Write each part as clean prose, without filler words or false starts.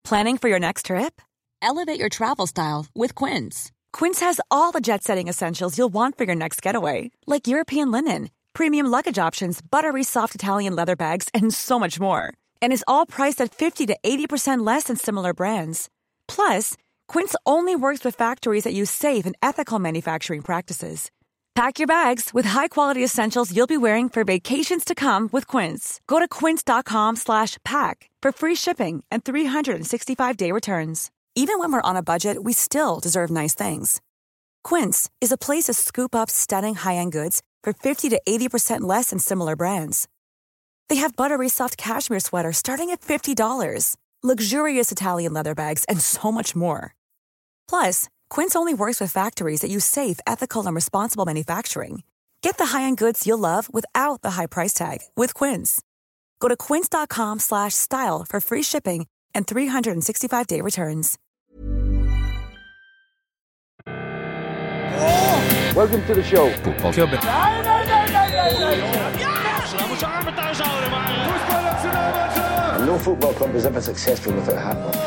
Planning for your next trip? Elevate your travel style with Quince. Quince has all the jet-setting essentials you'll want for your next getaway, like European linen, premium luggage options, buttery soft Italian leather bags, and so much more. And is all priced at 50 to 80% less than similar brands. Plus, Quince only works with factories that use safe and ethical manufacturing practices. Pack your bags with high-quality essentials you'll be wearing for vacations to come with Quince. Go to quince.com/pack for free shipping and 365-day returns. Even when we're on a budget, we still deserve nice things. Quince is a place to scoop up stunning high-end goods for 50 to 80% less than similar brands. They have buttery soft cashmere sweaters starting at $50, luxurious Italian leather bags, and so much more. Plus, Quince only works with factories that use safe, ethical, and responsible manufacturing. Get the high-end goods you'll love without the high price tag with Quince. Go to quince.com/style for free shipping and 365-day returns. Welcome to the show. Fotballklubben. No football club is ever successful without a hat on.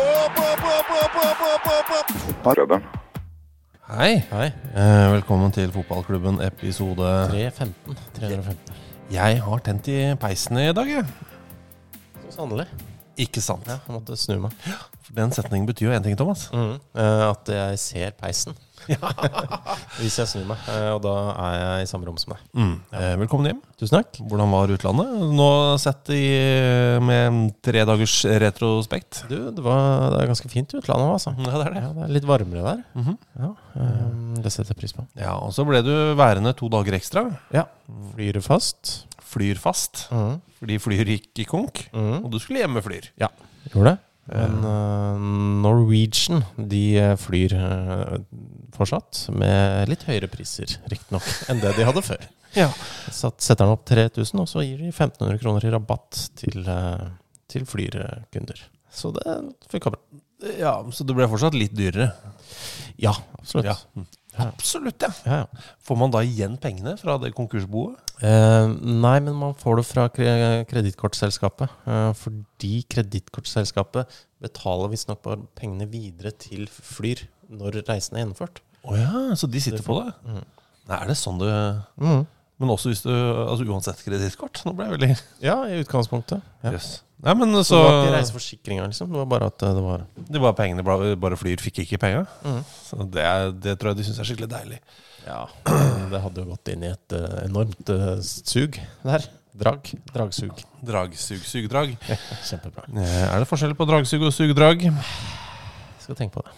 Hei. Velkommen til Fotballklubben episode 315. Jeg har tent i peisen i dag, jeg. Så sannelig. Ikke sant? Ja, jeg måtte snu meg. For den setningen betyr jo en ting, Thomas. At jeg ser peisen. Hvis jeg snur meg, og da er jeg i samme rom som deg. Velkommen hjem. Tusen takk. Hvordan var utlandet? Nå sett med 3 dagers retrospekt. Du, det er ganske fint utlandet, altså. Ja, det er det. Ja, det er litt varmere der. Det setter jeg pris på. Ja, og så ble du værende 2 dager ekstra. Ja, flyr fast. Flyr fast. Fordi flyr gikk i konk, og du skulle hjem med flyr. Ja, gjorde det. Men Norwegian, de flyr fortsatt med litt høyere priser, riktig nok, enn det de hadde før. Ja. Så setter den opp 3000, og så gir de 1500 kroner i rabatt til flyrkunder. Så det funker bra. Ja, så det ble fortsatt litt dyrere. Ja, absolutt. Ja. Absolutt, ja. Ja. Får man da igjen pengene fra det konkursboet? Nei, men man får det fra kredittkortselskapet. Fordi kredittkortselskapet betaler visstnok bare pengene videre til flyr når reisen er gjennomført. Åja, så de sitter på det? Nei, er det sånn det... Men også hvis du, altså uansett kredittkort? Nå ble jeg veldig... Ja, i utgangspunktet. Ja. Yes. Nei, men så... Så det var ikke reiseforsikringer, liksom. Det var bare at det var... Det var pengene, bare flyr fikk ikke penger. Så det tror jeg de synes er skikkelig deilig. Ja, det hadde jo gått inn i et enormt sug der. Dragsug. Sugdrag. Kjempebra. Er det forskjell på dragsug og sugdrag? Skal tenke på det.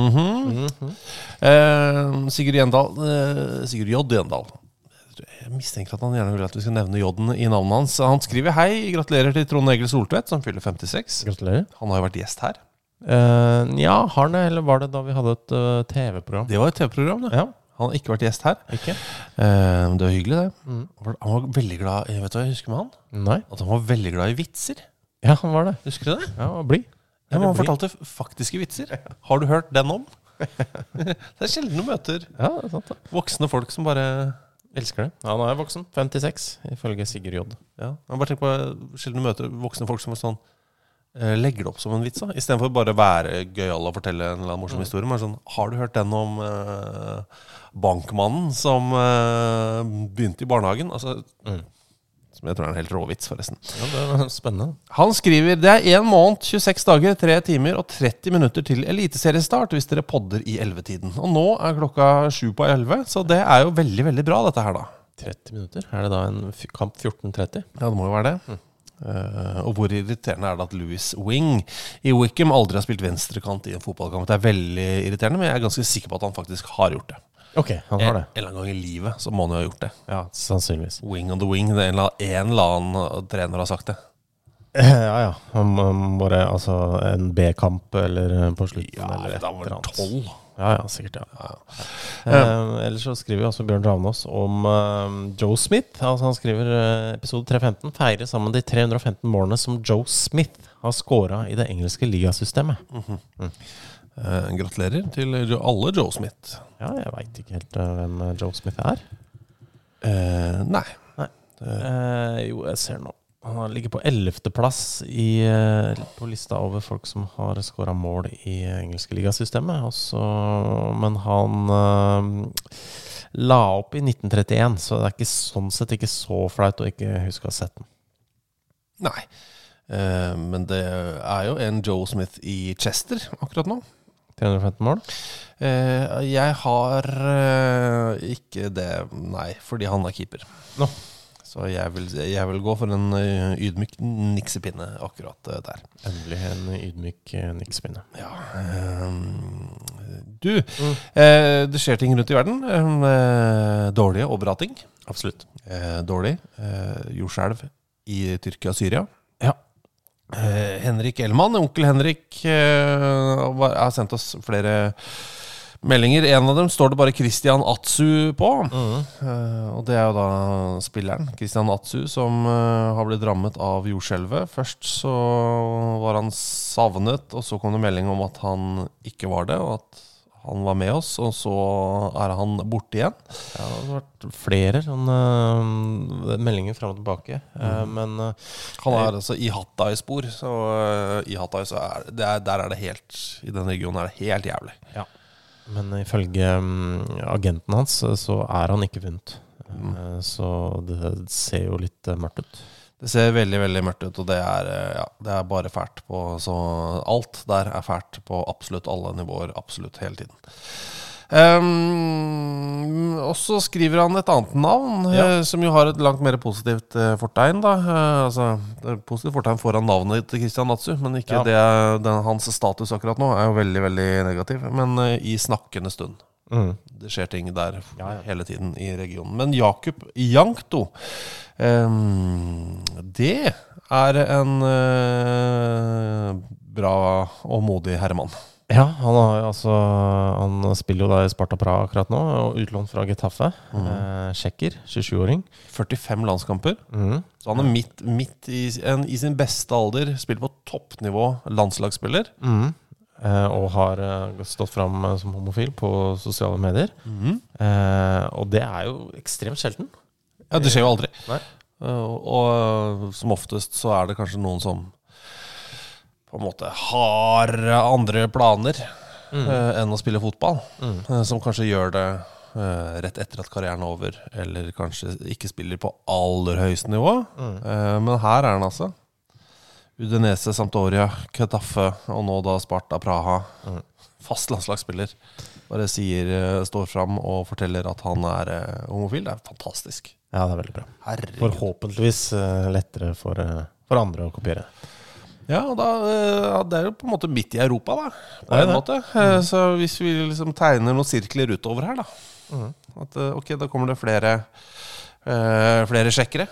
Sigurd J. Jendal. Jeg mistenker at han gjerne vil at vi skal nevne J-en i navnet hans. Han skriver: hei, gratulerer til Trond Egil Soltvedt, som fyller 56. Gratulerer. Han har jo vært gjest her. Ja, har han det, eller var det da vi hadde et TV-program? Det var et TV-program, det. Ja. Han har ikke vært gjest her. Ikke? Det var hyggelig, det. Han var veldig glad, vet du hva jeg husker med han? Nei. At han var veldig glad i vitser. Ja, han var det. Husker du det? Ja, blid. Ja, men han fortalte faktiske vitser. Har du hørt den om? Det er sjelden du møter Ja, det er sant da. voksne folk som bare... Elsker det. Han er voksen. 56, ifølge Sigurd J. Ja, jeg bare tenker på sjelden du møter voksne folk som er sånn legger det opp som en vits, i stedet for bare være gøyal og fortelle en eller annen morsom historie. Men sånn, har du hørt den om bankmannen som begynte i barnehagen? Altså, som jeg tror er en helt råvits, forresten. Ja, det er spennende. Han skriver: det er 1 måned, 26 dager, 3 timer og 30 minutter til eliteseriestart hvis dere podder i 11-tiden. Og nå er klokka 7:11, så det er jo veldig, veldig bra dette her da. 30 minutter? Er det da en kamp 14:30? Ja, det må jo være det. Og hvor irriterende er det at Louis Wing i Wickham aldri har spilt venstrekant i en fotballkamp? Det er veldig irriterende, men jeg er ganske sikker på at han faktisk har gjort det. Ok, han har det. En eller annen gang i livet så må han jo ha gjort det. Ja, sannsynligvis. Wing on the wing, det er en eller annen trener har sagt det. Ja. Bare altså en B-kamp eller på slutten. Ja, eller da var det 12. Ja, sikkert, ja. Ellers så skriver også Bjørn Ravnås om Joe Smith. Altså han skriver episode 315 feirer sammen de 315 målene som Joe Smith har scoret i det engelske ligasystemet. Gratulerer til alle Joe Smith. Ja, jeg vet ikke helt hvem Joe Smith er. Nei. Jo, jeg ser nå. Han ligger på 11. plass på lista over folk som har skåret mål i engelske ligasystemet. Men han la opp i 1931, så det ikke sånn sett ikke så flaut å ikke huske å ha sett den. Nei, men det jo en Joe Smith i Chester akkurat nå. 315 mål? Jeg har ikke det, nei, fordi han keeper. Nå. Så jeg vil gå for en ydmyk niksepinne akkurat der. Endelig en ydmyk niksepinne. Ja. Det skjer ting rundt i verden. Dårlige og bra ting. Absolutt. Dårlig. Jordskjelv i Tyrkia og Syria. Ja. Henrik Elman, onkel Henrik, har sendt oss flere meldinger. En av dem står det bare Christian Atsu på. Og det jo da spilleren Christian Atsu som har blitt rammet av jordskjelvet. Først så var han savnet, og så kom det melding om at han ikke var det, og at han var med oss, og så han borte igjen. Ja, det har vært flere sånne meldinger frem og tilbake. Men han altså i Hatay-spor, så i Hatay så der det helt, i den regionen det helt jævlig. Ja. Men ifølge agenten hans så han ikke funnet. Så det ser jo litt mørkt ut. Det ser veldig, veldig mørkt ut, og det det bare fælt på, så alt der fælt på absolutt alle nivåer, absolutt hele tiden. Og så skriver han et annet navn, som jo har et langt mer positivt fortegn da. Altså, det positivt fortegn foran navnet til Christian Natsu, men ikke hans status akkurat nå jo veldig, veldig negativ, men i snakkende stund. Det skjer ting der hele tiden i regionen. Men Jakub Jankto, det en bra og modig herremann. Ja, han spiller jo da i Sparta Praha akkurat nå, og utlånt fra Getafe. Tsjekker, 27-åring. 45 landskamper. Så han midt i sin beste alder, spiller på toppnivå landslagsspiller. Og har stått fram som homofil på sosiale medier. Og det jo ekstremt sjelden. Ja, det skjer jo aldri. Nei. Og som oftest så det kanskje noen som på en måte har andre planer enn å spille fotball, som kanskje gjør det rett etter at karrieren over, eller kanskje ikke spiller på aller høyeste nivå. Men her han altså. Udinese, Sampdoria, Getafe, og nå da Sparta Praha. Fast landslagsspiller. Bare står fram og forteller at han homofil. Det fantastisk. Ja, det veldig bra. Herregud. Forhåpentligvis lettere for andre å kopiere. Ja, og det jo på en måte midt i Europa da, på en måte. Så hvis vi liksom tegner noen sirkler utover her da, at ok, da kommer det flere sjekkere.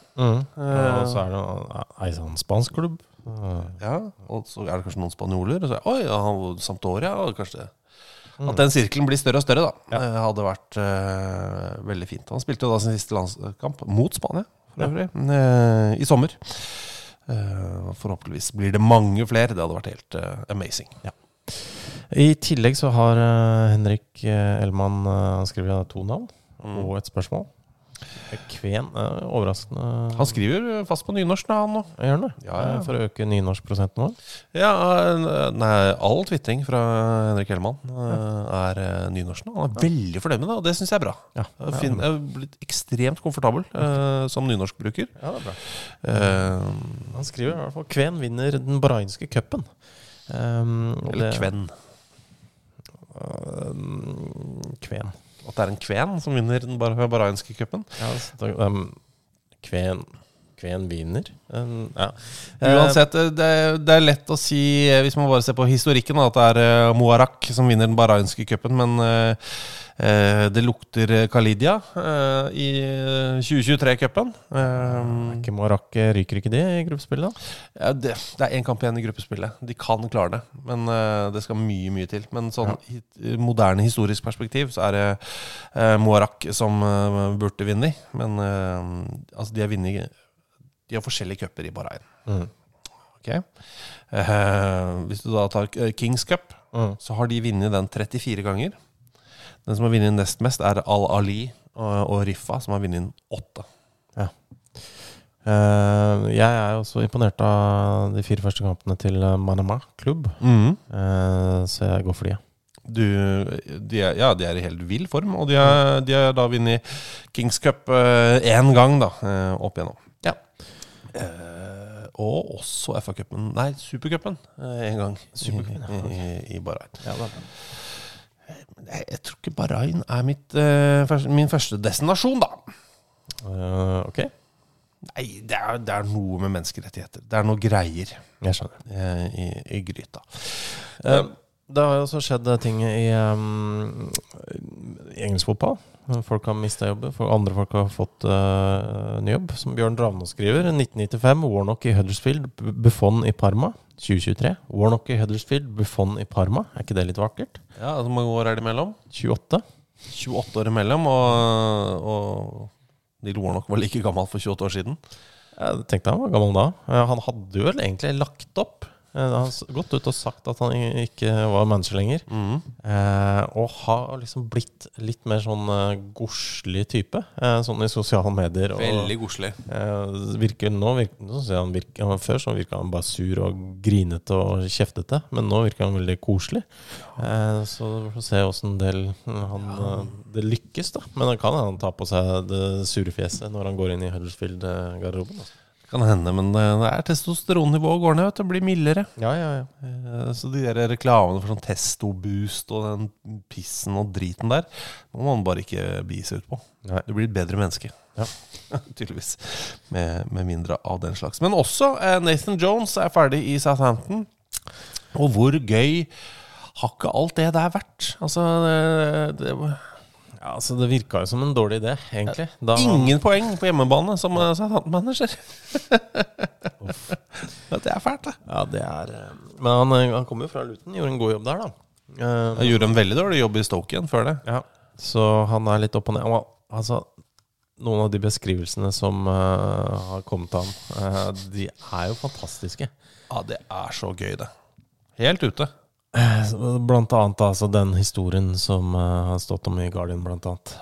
Og så det en sånn spansk klubb. Ja, og så det kanskje noen spanjoler, og så Sampdoria, og kanskje at den sirkelen blir større og større da, hadde vært veldig fint. Han spilte jo da sin siste landskamp mot Spania, for øvrig, i sommer. Forhåpentligvis blir det mange flere. Det hadde vært helt amazing. I tillegg så har Henrik Elman skrevet 2 navn og et spørsmål. Kven, overraskende. Han skriver fast på nynorsk da, han nå. Gjør han det? For å øke nynorskprosenten vår? Ja, all twittering fra Henrik Elman nynorsk nå. Han veldig fornøyd med det, og det synes jeg bra. Jeg har blitt ekstremt komfortabel som nynorskbruker. Ja, det bra. Han skriver i hvert fall Kven vinner den bahrainske cupen. Eller Kven. Kven. At det en kven som vinner den bahrainske cupen. Ja, Kven vinner. Uansett, det lett å si, hvis man bare ser på historikken, at det Muarak som vinner den bahrainske cupen, men det lukter Khalidia i 2023-cupen. Ikke Muarak, ryker ikke det i gruppespillet da? Ja, det en kamp igjen i gruppespillet. De kan klare det, men det skal mye til. Men sånn moderne historisk perspektiv så det Muarak som burde vinne. Men altså de har forskjellige cuper i Bahrain. Okay. Hvis du da tar Kings Cup, så har de vunnet den 34 ganger. Den som har vunnet nest mest Al-Ali og Rifa, som har vunnet 8. Jeg jo også imponert av de 4 første kampene til Manama klubb, så jeg går for de. De er i helt vill form, og de har da vunnet Kings Cup 1 gang da, opp igjennom. Ja. Og også FA-cupen, nei, Supercupen 1 gang i Bahrain. Ja, da. Jeg tror ikke Bahrain min første destinasjon da. Ok. Nei, det er noe med menneskerettigheter. Det er noe greier Jeg skjønner. i gryta. Det har jo også skjedd ting i engelsk fotball. Folk har mistet jobber, andre folk har fått ny jobb. Som Bjørn Ravnås skriver, 1995, Warnock i Huddersfield, Buffon i Parma. 2023, Warnock i Huddersfield, Buffon i Parma. Er ikke det litt vakkert? Ja, hvor mange år det imellom? 28. 28 år imellom, og Neil Warnock var like gammel for 28 år siden. Jeg tenkte han var gammel da. Han hadde jo vel egentlig lagt opp. Han har gått ut og sagt at han ikke var manager lenger. Og har liksom blitt litt mer sånn godslig type. Sånn i sosiale medier. Veldig godslig. Før så virket han bare sur og grinete og kjeftete. Men nå virker han veldig koselig. Så vi får se hvordan det lykkes da. Men han kan ta på seg det sure fjeset når han går inn i Huddersfield-garderoben. Kan hende, men det testosteronnivået går ned, vet du, det blir mildere. Ja. Så de der reklamene for sånn testo-boost og den pissen og driten der, må man bare ikke bi seg ut på. Nei. Det blir et bedre menneske. Ja. Tydeligvis. Med mindre av den slags. Men også Nathan Jones ferdig i Southampton. Og hvor gøy har ikke alt det der vært? Altså, altså det virka jo som en dårlig idé, egentlig. Ingen poeng på hjemmebane som Southampton-manager. Det fælt, det. Ja, det Men han kom jo fra Luton, gjorde en god jobb der, da. Han gjorde en veldig dårlig jobb i Stoke igjen før det. Ja, så han litt opp og ned. Altså, noen av de beskrivelsene som har kommet til ham, de jo fantastiske. Ja, det så gøy, det. Helt ute. Blant annet altså den historien som har stått om i Guardian blant annet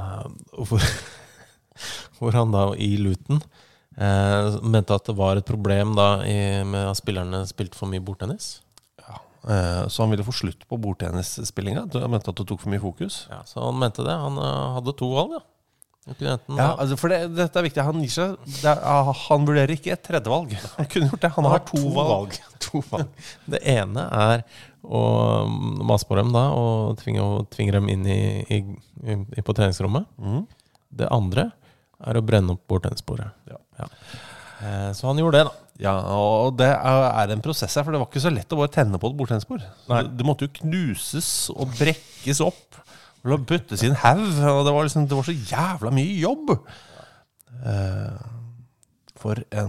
hvor han da i Luton mente at det var et problem da med at spillerne spilte for mye bordtennis. Ja, så han ville få slutt på bordtennisspillinga. Han mente at det tok for mye fokus. Ja, så han mente det. Han hadde 2 valg, ja. Ja, altså for dette viktig. Han gir seg han vurderer ikke et 3. valg. Han kunne gjort det. Han har 2 valg. 2 valg. Det ene å mase på dem da og tvinge dem inn på treningsrommet. Det andre å brenne opp bordtennisbordet. Ja. Så han gjorde det da. Ja, og det en prosess her, for det var ikke så lett å bare tenne på et bordtennisbord. Det måtte jo knuses og brekkes opp og byttes i en haug, og det var så jævla mye jobb. For en...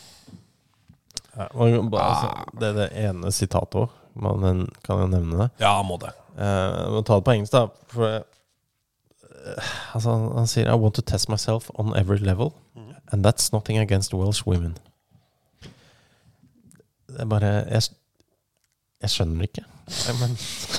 Det det ene sitatet også. Kan jeg nevne det? Ja, må det. Men ta det på engelsk da. For, altså, han sier I want to test myself on every level, and that's nothing against Welsh women. Det bare... Jeg skjønner det ikke. Men...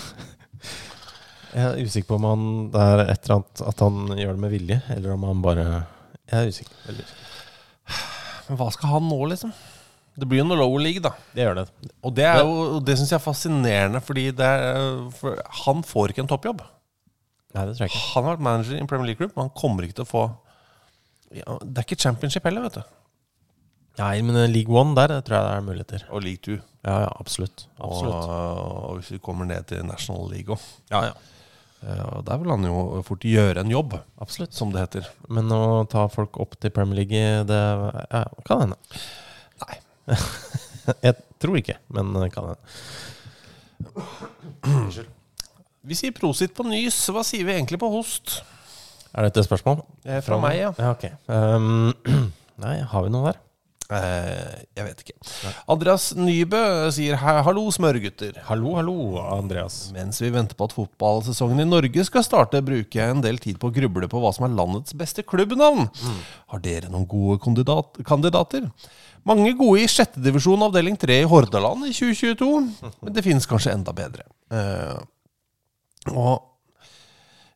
Jeg usikker på om han det et eller annet at han gjør det med vilje, eller om han bare... Jeg usikker. Veldig usikker. Men hva skal han nå, liksom? Det blir jo noe lower league, da. Det gjør det. Og det det synes jeg fascinerende, fordi for han får ikke en toppjobb. Nei, det tror jeg ikke. Han har vært manager i en Premier League Group, men han kommer ikke til å få... Ja, det ikke championship heller, vet du. Nei, men League One der, det tror jeg det muligheter. Og League 2. Ja, absolutt. Og hvis vi kommer ned til National League også. Ja. Der vil han jo fort gjøre en jobb. Absolutt. Som det heter. Men å ta folk opp til Premier League, det kan hende. Nei. Jeg tror ikke, men kan hende. Unnskyld. Vi sier prosit på nys. Hva sier vi egentlig på host? Dette et spørsmål? Fra meg, ja. Ja, ok. Nei, har vi noe der? Jeg vet ikke. Andreas Nybø sier hallo smørgutter. Hallo, Andreas. Mens vi venter på at fotballsesongen i Norge skal starte, bruker jeg en del tid på å gruble på hva som landets beste klubbnavn. Har dere noen gode kandidater? Mange gode i 6. divisjon avdeling 3 i Hordaland i 2022, men det finnes kanskje enda bedre. Og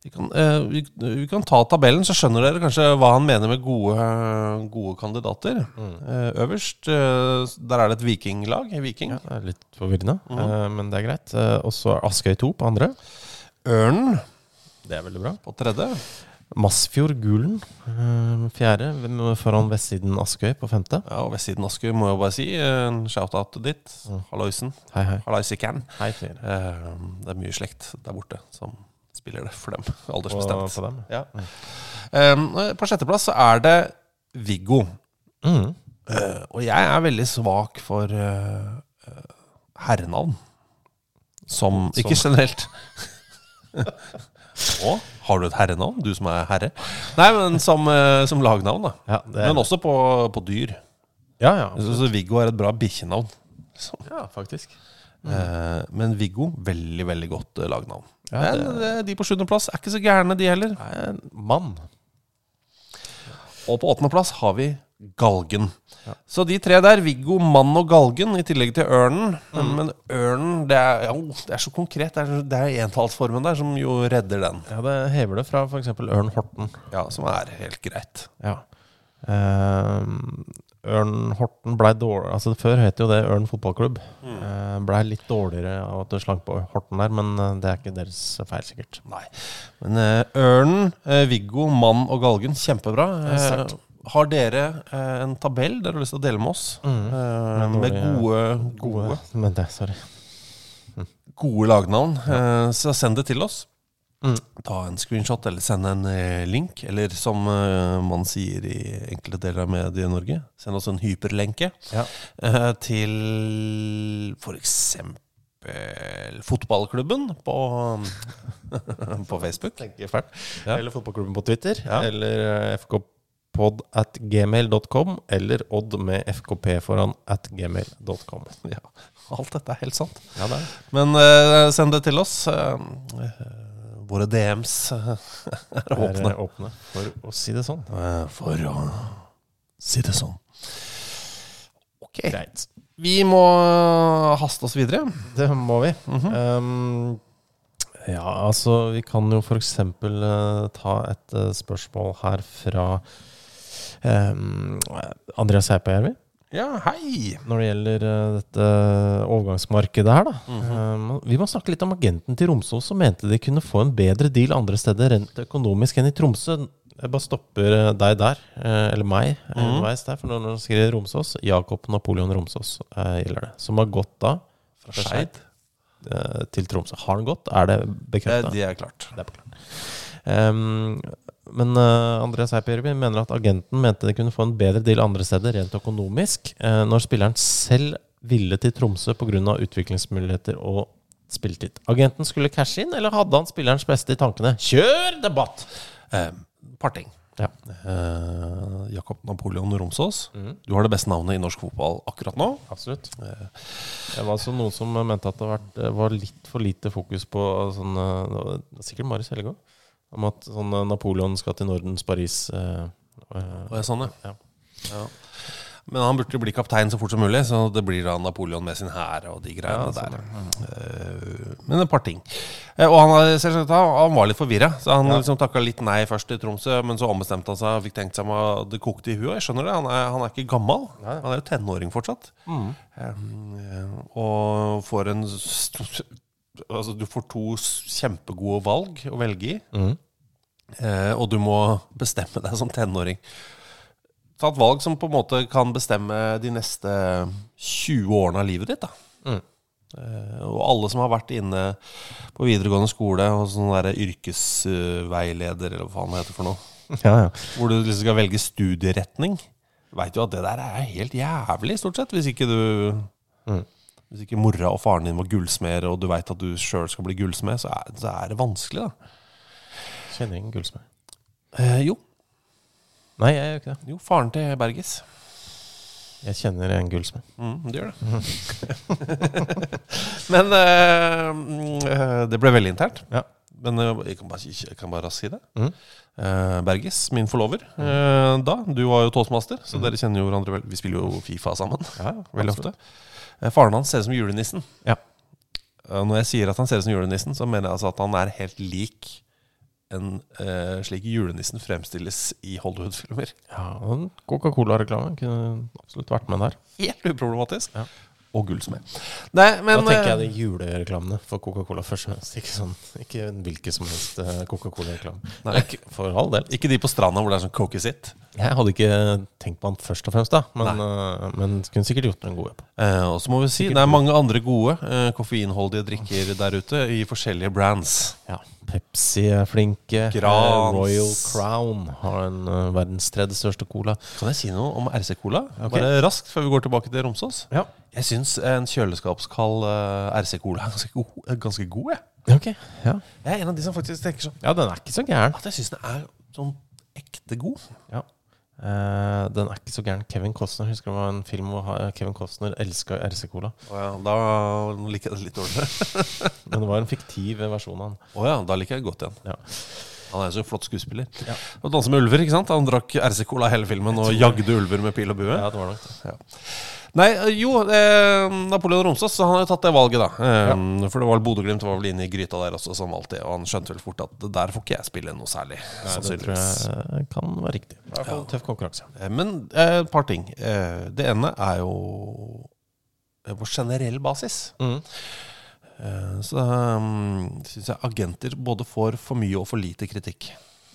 Vi kan ta tabellen, så skjønner dere kanskje hva han mener med gode kandidater. Øverst, der er det et vikinglag. Viking. Ja, det er litt forvirrende, men det er greit. Og så Askøy 2 på andre. Ørnen. Det er veldig bra. På tredje. Masfjord Gulen, fjerde, foran vestsiden Askøy på femte. Ja, og vestsiden Askøy må jeg bare si. En shout-out ditt. Halloisen. Hei. Halloisikan. Hei, fyr. Det er mye slekt der borte som spiller det for dem, aldersbestemt. På dem. Ja. På sjetteplass så er det Viggo. Og jeg er veldig svak for herrenavn. Som ikke generelt. Har du et herrenavn? Du som er herre? Nei, men som lagnavn da. Ja, men også på dyr. Ja. Så Viggo er et bra bikkjenavn. Ja, faktisk. Men Viggo, veldig, veldig godt lagnavn. Ja, men de på 7. plass er ikke så gærne, de heller. Mann. Og på 8. plass har vi Galgen. Ja. Så de tre der, Viggo, Mann og Galgen, i tillegg til Ørnen. Men Ørnen, det er så konkret. Det er entallsformen der som jo redder den. Ja, det hever det fra for eksempel Ørn Horten. Ja, som er helt greit. Ja. Ørn Horten ble dårlig. Altså før het jo det Ørn fotballklubb. Ble litt dårligere av at du slank på Horten der, men det er ikke deres feil sikkert. Nei. Men Ørnen, Viggo, Mann og Galgen, kjempebra. Har dere en tabell dere har lyst til å dele med oss? Med gode Men det, sorry. Gode lagnavn. Så send det til oss. Ta en screenshot eller send en link, eller som man sier i enkelte deler av mediet i Norge, send oss en hyperlenke til for eksempel fotballklubben på Facebook. Eller fotballklubben på Twitter, eller fkpod@gmail.com, eller Odd med fkp foran @gmail.com. Ja, alt dette er helt sant. Ja, det er. Men send det til oss. Våre DMs er åpne. For å si det sånn. Ok, greit. Vi må haste oss videre. Det må vi. Ja, altså vi kan jo for eksempel ta et spørsmål her fra Andreas Heipajärvi. Ja, hei! Når det gjelder dette overgangsmarkedet her da. Vi må snakke litt om agenten til Romsås som mente de kunne få en bedre deal andre steder rent økonomisk enn i Tromsø. Jeg bare stopper deg der, eller meg, veis der, for når du skriver Romsås, Jakob Napoleon Romsås gjelder det, som har gått da fra Skeid til Tromsø. Har han gått? Er det bekreftet? Det er klart. Det er klart. Men Andreas Heipajärvi mener at agenten mente de kunne få en bedre deal andre steder rent økonomisk, når spilleren selv ville til Tromsø på grunn av utviklingsmuligheter og spilletid. Agenten skulle cashe inn, eller hadde han spillerens beste i tankene? Kjør debatt! Parting. Ja. Jakob Napoleon Romsås. Du har det beste navnet i norsk fotball akkurat nå. Absolutt. Det var altså noen som mente at det var litt for lite fokus på sånn, sikkert Marius Hellegård, om at sånn Napoleon skal til Nordens Paris. Sånn, ja. Men han burde bli kaptein så fort som mulig, så det blir da Napoleon med sin hær og de greiene der. Men et par ting. Og han var litt forvirret, så han liksom takket litt nei først i Tromsø, men så ombestemte han seg og fikk tenkt seg om det kokte i huet. Jeg skjønner det, han er ikke gammel. Han er jo tenåring fortsatt. Og får altså du får 2 kjempegode valg å velge i, og du må bestemme deg som tenåring. Ta et valg som på en måte kan bestemme de neste 20 årene av livet ditt da. Og alle som har vært inne på videregående skole og sånn der yrkesveileder, eller hva faen det heter for noe, hvor du liksom skal velge studieretning, vet jo at det der er helt jævlig stort sett, hvis ikke hvis ikke mora og faren din var gullsmed, og du vet at du selv skal bli gullsmed, så er det vanskelig da. Kjenner ingen gullsmed? Jo. Nei, jeg gjør ikke det. Jo, faren til Bergis. Jeg kjenner en gullsmed. Det gjør det. Men det ble veldig internt. Ja. Men jeg kan bare si det. Bergis, min forlover, du var jo toastmaster, så dere kjenner jo hverandre vel. Vi spiller jo FIFA sammen, veldig ofte. Faren hans ser ut som julenissen. Ja. Når jeg sier at han ser ut som julenissen, så mener jeg altså at han er helt lik slik julenissen fremstilles i Hollywood-filmer. Ja, og Coca-Cola-reklame kunne absolutt vært med der. Helt uproblematisk. Ja. Og gullsmed. Nei, men Da tenker jeg de julereklamene for Coca-Cola først og fremst. Ikke en hvilken som helst Coca-Cola-reklame. Nei. For all del. ikke de på stranda hvor det sånn Coke sitt. Jeg hadde ikke tenkt på han først og fremst da, men kunne sikkert gjort en god jobb. Og så må vi si, det er mange andre gode koffeinholdige drikker der ute i forskjellige brands. Ja, Pepsi er flinke. Grans. Royal Crown har en verdens tredje største cola. Kan jeg si noe om RC Cola? Ok. Bare raskt før vi går tilbake til Romsås. Ja. Jeg synes en kjøleskapskald RC Cola er ganske god, jeg. Ok, ja. Jeg er en av de som faktisk tenker sånn Ja, den er ikke så gæren. at jeg synes den er sånn ekte god. Ja. Den er ikke så gæren. Kevin Costner, husker du det var en film hvor Kevin Costner elsket RC-Cola. Da liker jeg det litt dårligere. Men det var en fiktiv versjon av han. Åja, da liker jeg det godt igjen. Ja. Han er jo så flott skuespiller. Ja. Og danser med ulver, ikke sant? Han drakk RC Cola hele filmen og jagde ulver med pil og bue. Ja, det var nok det. Ja. Nei, jo, Napoleon Romsås, så han har jo tatt det valget da. For det var Bodø-Glimt var vel inne i gryta der også, som alltid. Og han skjønte vel fort at der får ikke jeg spille noe særlig. Ja, det tror jeg kan være riktig. I hvert fall tøff konkurranse. Men et par ting. Det ene er jo på generell basis. Så synes jeg agenter både får for mye og for lite kritikk.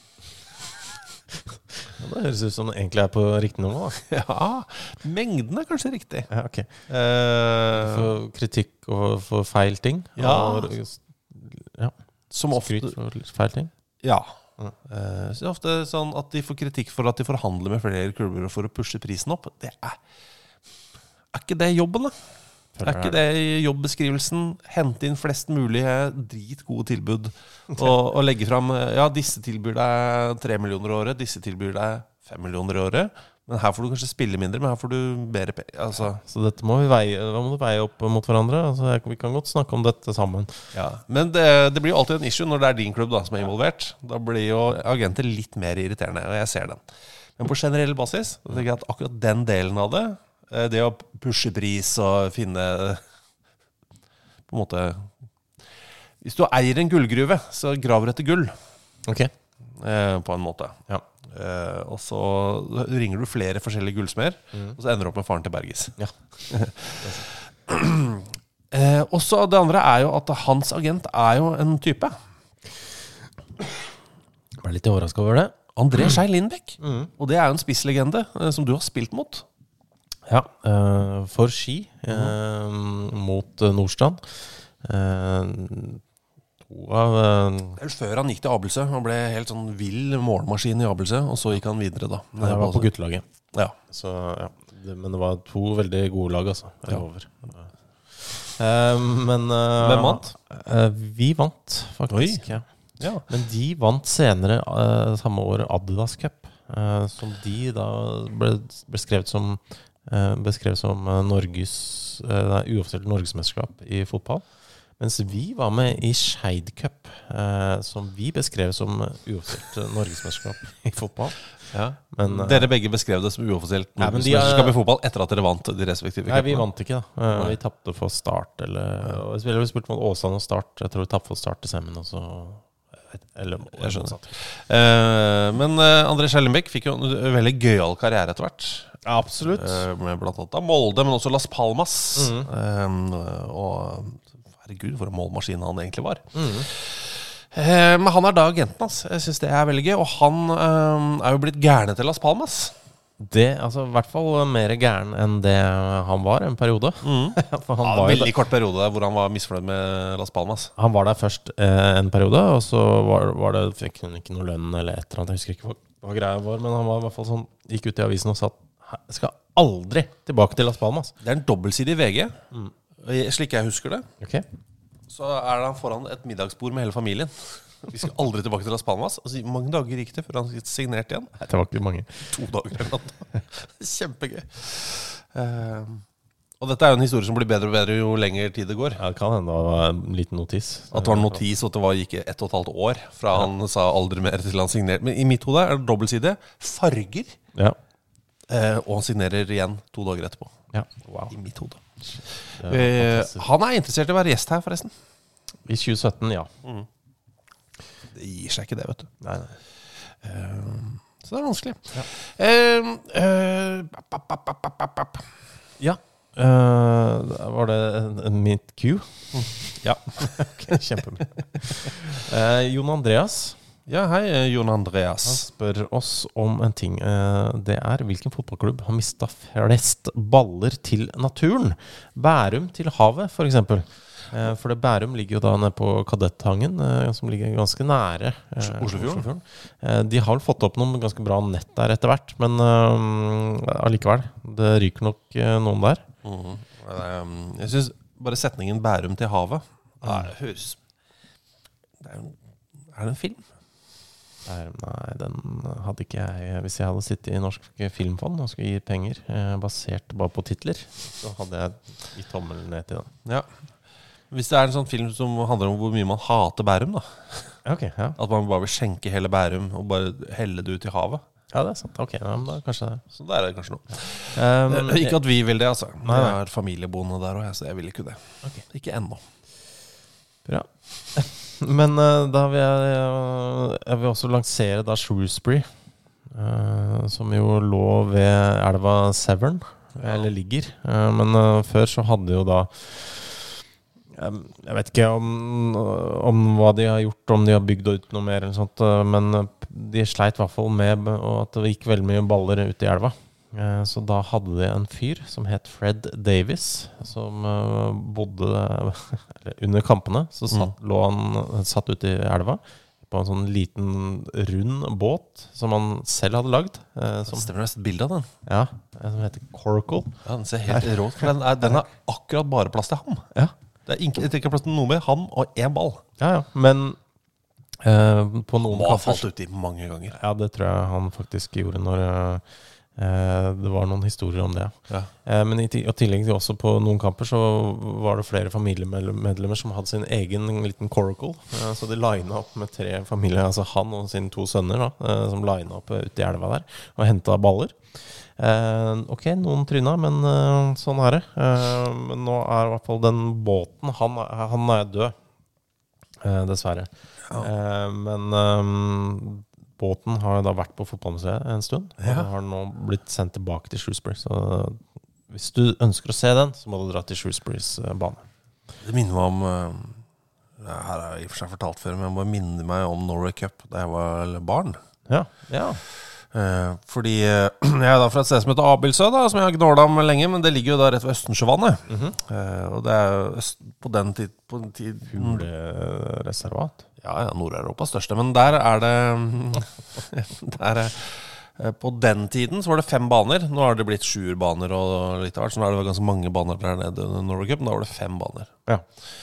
Ja, det høres ut som det egentlig er på riktig nivå da. Ja, mengden er kanskje riktig. Ja, ok. For kritikk og for feil ting. Ja. Ja. Som ofte, Skryt for feil ting. ja. Så det er ofte sånn at de får kritikk for at de forhandler med flere klubber for å pushe prisen opp. Det er ikke det jobben da? Er ikke det jobbeskrivelsen? Hente inn flest mulig dritgode tilbud og legge frem, ja, disse tilbyr deg 3 millioner i året, disse tilbyr deg 5 millioner i året, men her får du kanskje spille mindre, men her får du bedre penger. Altså. Så dette må du veie opp mot hverandre. Altså, vi kan godt snakke om dette sammen. Ja, men det blir jo alltid en issue når det er din klubb da, som er involvert. Da blir jo agenter litt mer irriterende, og jeg ser den. Men på generell basis, så tenker jeg at akkurat den delen av det, det å pushe pris og finne på en måte, hvis du eier en gullgruve, så graver etter gull. Ok. På en måte. Ja. Og så ringer du flere forskjellige gullsmer, og så ender du opp med faren til Bergis. Ja. Og så det andre er jo at hans agent er jo en type. Jeg ble litt overrasket over det. André Skei Lindbæk. Og det er jo en spisslegende som du har spilt mot. Ja, for Ski mot Nordstrand. Det Vel før han gikk til Abelsø. Han ble helt sånn vill målmaskin i Abelsø, og så gikk han videre da. var på guttelaget. Ja. Så, ja. Men det var to veldig gode lag, altså. Jeg lover. Hvem vant? Vi vant, faktisk. Ja. Ja. Men de vant senere samme år Adidas Cup, som de da ble beskrevet som Norges uoffisielt norgesmesterskap i fotball. Mens vi var med i Skeid Cup, som vi beskrev som uoffisielt norgesmesterskap i fotball. Ja. Men, dere begge beskrev det som uoffisielt men de mesterskap i fotball etter at dere vant de respektive Nei, vi cupene. vant ikke da. Vi tappte for Start, vi spilte mot Åsane og Start. Jeg tror vi tappte for Start til semmen, og så Jeg skjønner. Men André Skjellenbæk fikk jo en veldig gøyal karriere etter hvert. Absolutt. Med blant annet da Molde, men også Las Palmas. Og herregud, for en målmaskin han egentlig var. Men han er da agenten hans. Jeg synes det er veldig gøy. Og han er jo blitt gærne til Las Palmas. Det, altså i hvert fall mer gæren enn det han var en periode. For han var veldig kort periode der hvor han var misfornøyd med Las Palmas. Han var der først en periode, og så fikk han ikke noe lønn eller et eller annet. Jeg husker ikke hva greia var, men han var i hvert fall sånn, gikk ut i avisen og sa at jeg skal aldri tilbake til Las Palmas. Det er en dobbeltsidig VG, slik jeg husker det. Ok. Så er han foran et middagsbord med hele familien. Vi skal aldri tilbake til Las Palmas. Altså, hvor mange dager gikk det før han signerte igjen? Det var ikke mange. 2 dager eller noe. Kjempegøy. Og dette er jo en historie som blir bedre og bedre jo lenger tid det går. Ja, det kan hende det var en liten notis. At det var en notis, og at det gikk 1,5 år fra han sa aldri mer til han signerte. Men i mitt hode er det dobbeltside. Farger. Ja. Og han signerer igjen 2 dager etterpå. Ja, wow. I mitt hode. Det Han er interessert i å være gjest her, forresten. I 2017, ja. Det gir seg ikke det, vet du. Nei. Så det er vanskelig. Ja. Ja. Var det mitt Q? Ja. Ok, kjempebra. Jon Andreas. Ja, hei, Jon Han Andreas. spør oss om en ting. Det er hvilken fotballklubb har mistet flest baller til naturen? Bærum til havet, for eksempel. For det Bærum ligger jo da nede på Kadettangen, som ligger ganske nære Oslofjorden. De har vel fått opp noen ganske bra nett der etter hvert, men allikevel, det ryker nok noen der. Jeg synes bare setningen Bærum til havet, det høres... Er det en film? Nei, den hadde ikke jeg. Hvis jeg hadde sittet i Norsk Filmfond og skulle gi penger basert bare på titler, så hadde jeg gitt tommelen ned til den. Ja. Hvis det er en sånn film som handler om hvor mye man hater Bærum da. Ok, ja. At man bare vil skjenke hele Bærum og bare helle det ut i havet. Ja, det er sant. Ok, ja, men da kanskje det. Så der er det kanskje noe. Ikke at vi vil det, altså. Nei. Jeg har familieboende der også, så jeg vil ikke det. Ok. Ikke ennå. Bra. Men da vil jeg vil også lansere da Shrewsbury, som jo lå ved elva Severn, eller ligger. Men før så hadde jo da jeg vet ikke om hva de har gjort, om de har bygd ut noe mer eller sånt, men de sleit i hvert fall med at det gikk veldig mye baller ut i elva. Så da hadde de en fyr som het Fred Davis, som bodde under kampene. Så lå han satt ute i elva på en sånn liten rund båt som han selv hadde lagd. Som stemmer nesten bildet av den. Ja, som heter Coracle. Ja, den ser helt råd, for den er akkurat bare plass til ham. Ja. Det er ikke plass til noe med han og en ball. Ja, men på noen Han har kamper falt ut i mange ganger. Ja, det tror jeg han faktisk gjorde når det var noen historier om det. Ja. Men i tillegg til også på noen kamper så var det flere familiemedlemmer som hadde sin egen liten coracle. Så de linet opp med 3 familier, altså han og sine 2 sønner da, som linet opp ute i elva der og hentet baller. Ok, noen tryna, men sånn er det. Men nå er i hvert fall den båten, han er død, dessverre. Ja. Men båten har da vært på fotballmuseet en stund, og den har nå blitt sendt tilbake til Shrewsbury. Så hvis du ønsker å se den, så må du dra til Shrewsburys bane. Det minner meg om her har jeg i og for seg fortalt før, men jeg må minne meg om Norway Cup da jeg var barn. Ja, ja. Fordi jeg er da fra et sted som heter Abildsø da, som jeg har gnålet om lenge, men det ligger jo da rett ved Østensjøvannet. Og det er på den tid Fuglereservat. Ja, Nord-Europas største, men der er det på den tiden så var det 5 baner. Nå har det blitt 7 baner og litt av hvert, så nå er det ganske mange baner der nede i Norway Cup, men da var det 5 baner. Ja.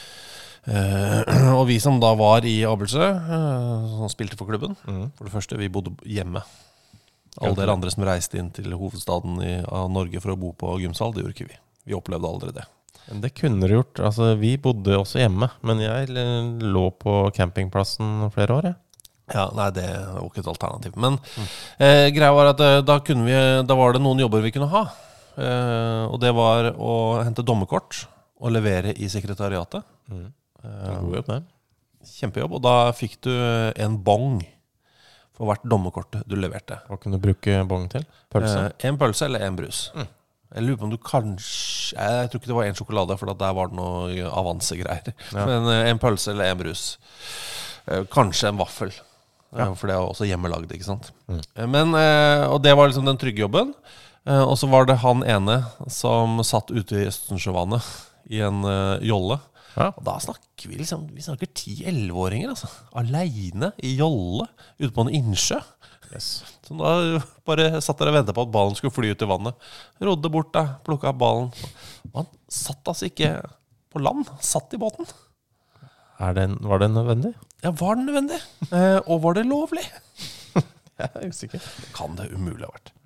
Og vi som da var i Abildsø, som spilte for klubben, for det første, vi bodde hjemme. Alle dere andre som reiste inn til hovedstaden av Norge for å bo på gymsal, det gjorde ikke vi. Vi opplevde aldri det. Det kunne du gjort. Altså, vi bodde også hjemme, men jeg lå på campingplassen flere år, Ja, nei, det var ikke et alternativ. Men greia var at da var det noen jobber vi kunne ha. Og det var å hente dommerkort og levere i sekretariatet. God jobb der. Kjempejobb, og da fikk du en bong for hvert dommerkort du leverte. Hva kunne du bruke bong til? Pølse? En pølse eller en brus. Jeg lurer på om du kanskje... Jeg tror ikke det var en sjokolade, for der var det noe avansegreier. Ja. Men en pølse eller en brus. Kanskje en vaffel. For det er også hjemmelagd, ikke sant? Men, og det var liksom den trygge jobben. Og så var det han ene som satt ute i Østensjøvannet i en jolle. Ja. Og da snakker vi snakker 10-11-åringer altså. Alene i jolle ute på en innsjø. Yes. Så da bare satt der og ventet på at ballen skulle fly ut i vannet. Rodde bort da, plukket opp ballen. Og han satt altså ikke på land, satt i båten. Var det nødvendig? Ja, var det nødvendig? Og var det lovlig? Jeg er usikker. Kan det umulig ha vært.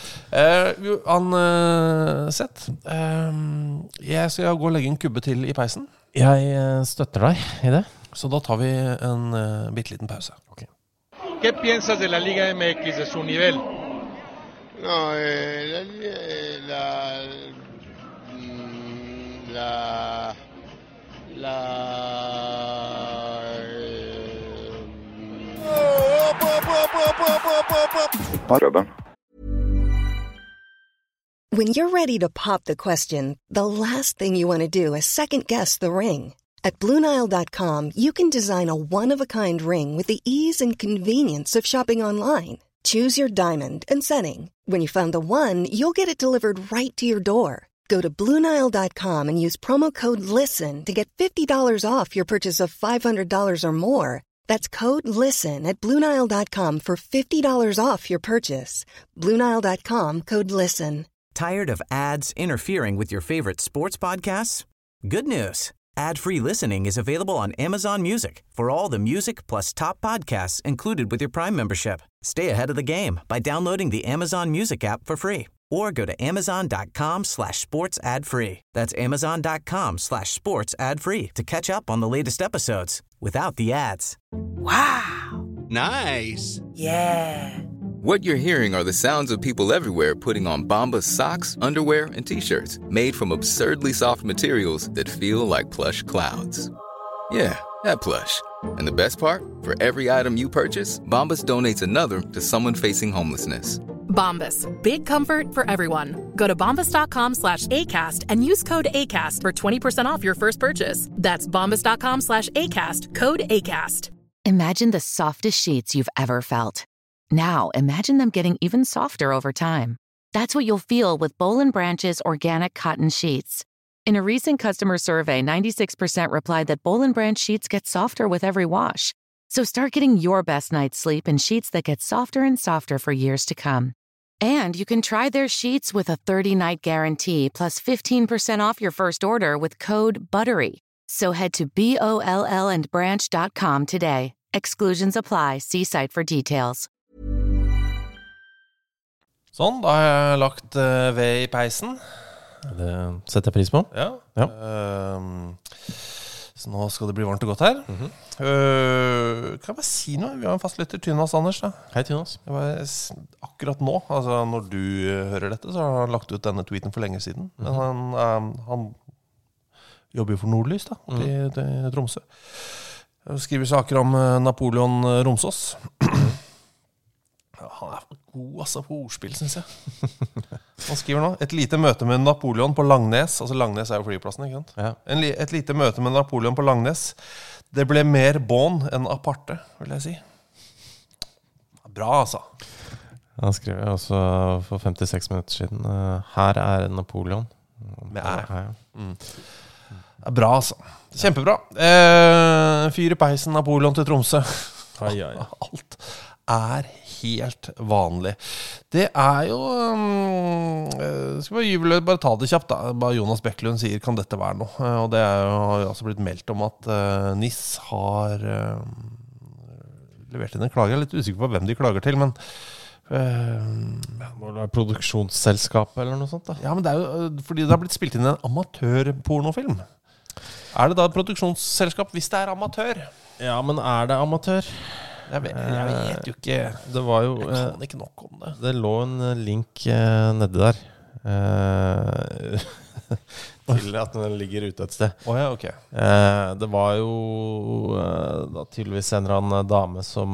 Sett. Jeg skal gå og legge en kubbe til i peisen. Jeg støtter deg i det. Så da tar vi en bitteliten pause. Okay. ¿Qué piensas de la Liga MX, de su nivel? No, When you're ready to pop the question, the last thing you want to do is second-guess the ring. At BlueNile.com, you can design a one-of-a-kind ring with the ease and convenience of shopping online. Choose your diamond and setting. When you find the one, you'll get it delivered right to your door. Go to BlueNile.com and use promo code LISTEN to get $50 off your purchase of $500 or more. That's code LISTEN at BlueNile.com for $50 off your purchase. BlueNile.com, code LISTEN. Tired of ads interfering with your favorite sports podcasts? Good news. Ad-free listening is available on Amazon Music for all the music plus top podcasts included with your Prime membership. Stay ahead of the game by downloading the Amazon Music app for free or go to amazon.com/sports ad-free. That's amazon.com/sports ad-free to catch up on the latest episodes without the ads. Wow. Nice. Yeah. What you're hearing are the sounds of people everywhere putting on Bombas socks, underwear, and T-shirts made from absurdly soft materials that feel like plush clouds. Yeah, that plush. And the best part? For every item you purchase, Bombas donates another to someone facing homelessness. Bombas. Big comfort for everyone. Go to bombas.com/ACAST and use code ACAST for 20% off your first purchase. That's bombas.com/ACAST. Code ACAST. Imagine the softest sheets you've ever felt. Now, imagine them getting even softer over time. That's what you'll feel with Boll & Branch's organic cotton sheets. In a recent customer survey, 96% replied that Boll & Branch sheets get softer with every wash. So start getting your best night's sleep in sheets that get softer and softer for years to come. And you can try their sheets with a 30-night guarantee plus 15% off your first order with code BUTTERY. So head to BOLLandbranch.com today. Exclusions apply. See site for details. Sånn, da har jeg lagt ved i peisen. Det setter jeg pris på. Ja. Så nå skal det bli varmt og godt her. Kan jeg bare si noe? Vi har en fastlytter, Tynas Anders. Da. Hei, Tynas. Akkurat nå, altså når du hører dette, så har han lagt ut denne tweeten for lenge siden. Men han jobber jo for Nordlys da, oppe i Tromsø. Han skriver saker om Napoleon Romsås. Han god altså på ordspill, synes jeg. Han skriver nå, et lite møte med Napoleon på Langnes. Altså Langnes jo flyplassen, ikke sant? Ja. Et lite møte med Napoleon på Langnes. Det ble mer bon enn aparte, vil jeg si. Bra, altså. Han skrev også for 56 minutter siden, her Napoleon. Med Bra, altså. Kjempebra. Fyr i peisen, Napoleon til Tromsø. Alt helt vanlig. Det jo skal vi bare ta det kjapt da. Bare Jonas Bekkelund sier, kan dette være noe? Og det har jo altså blitt meldt om at NIS har levert inn en klage. Jeg litt usikker på hvem de klager til, men må det være produksjonsselskap eller noe sånt da? Ja, men det jo fordi det har blitt spilt inn en amatørpornofilm. Det da et produksjonsselskap hvis det amatør? Ja, men det amatør? Jeg vet jo ikke. Det var jo, jeg kan ikke nok om det. Det lå en link nede der til at den ligger ute et sted. Ja, ok. Det var jo da tydeligvis en eller annen dame som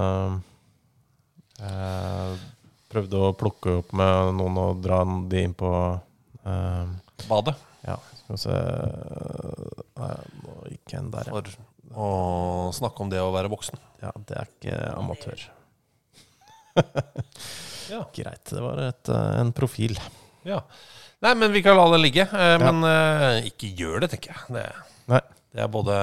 prøvde å plukke opp med noen og dra de inn på badet. Ja, skal vi se. Nå gikk en der, ja. Og snakke om det å være voksen. Ja, det ikke amatør. Ja. Greit, det var en profil. Ja. Nei, men vi kan la det ligge. Men ikke gjør det, tenker jeg. Det både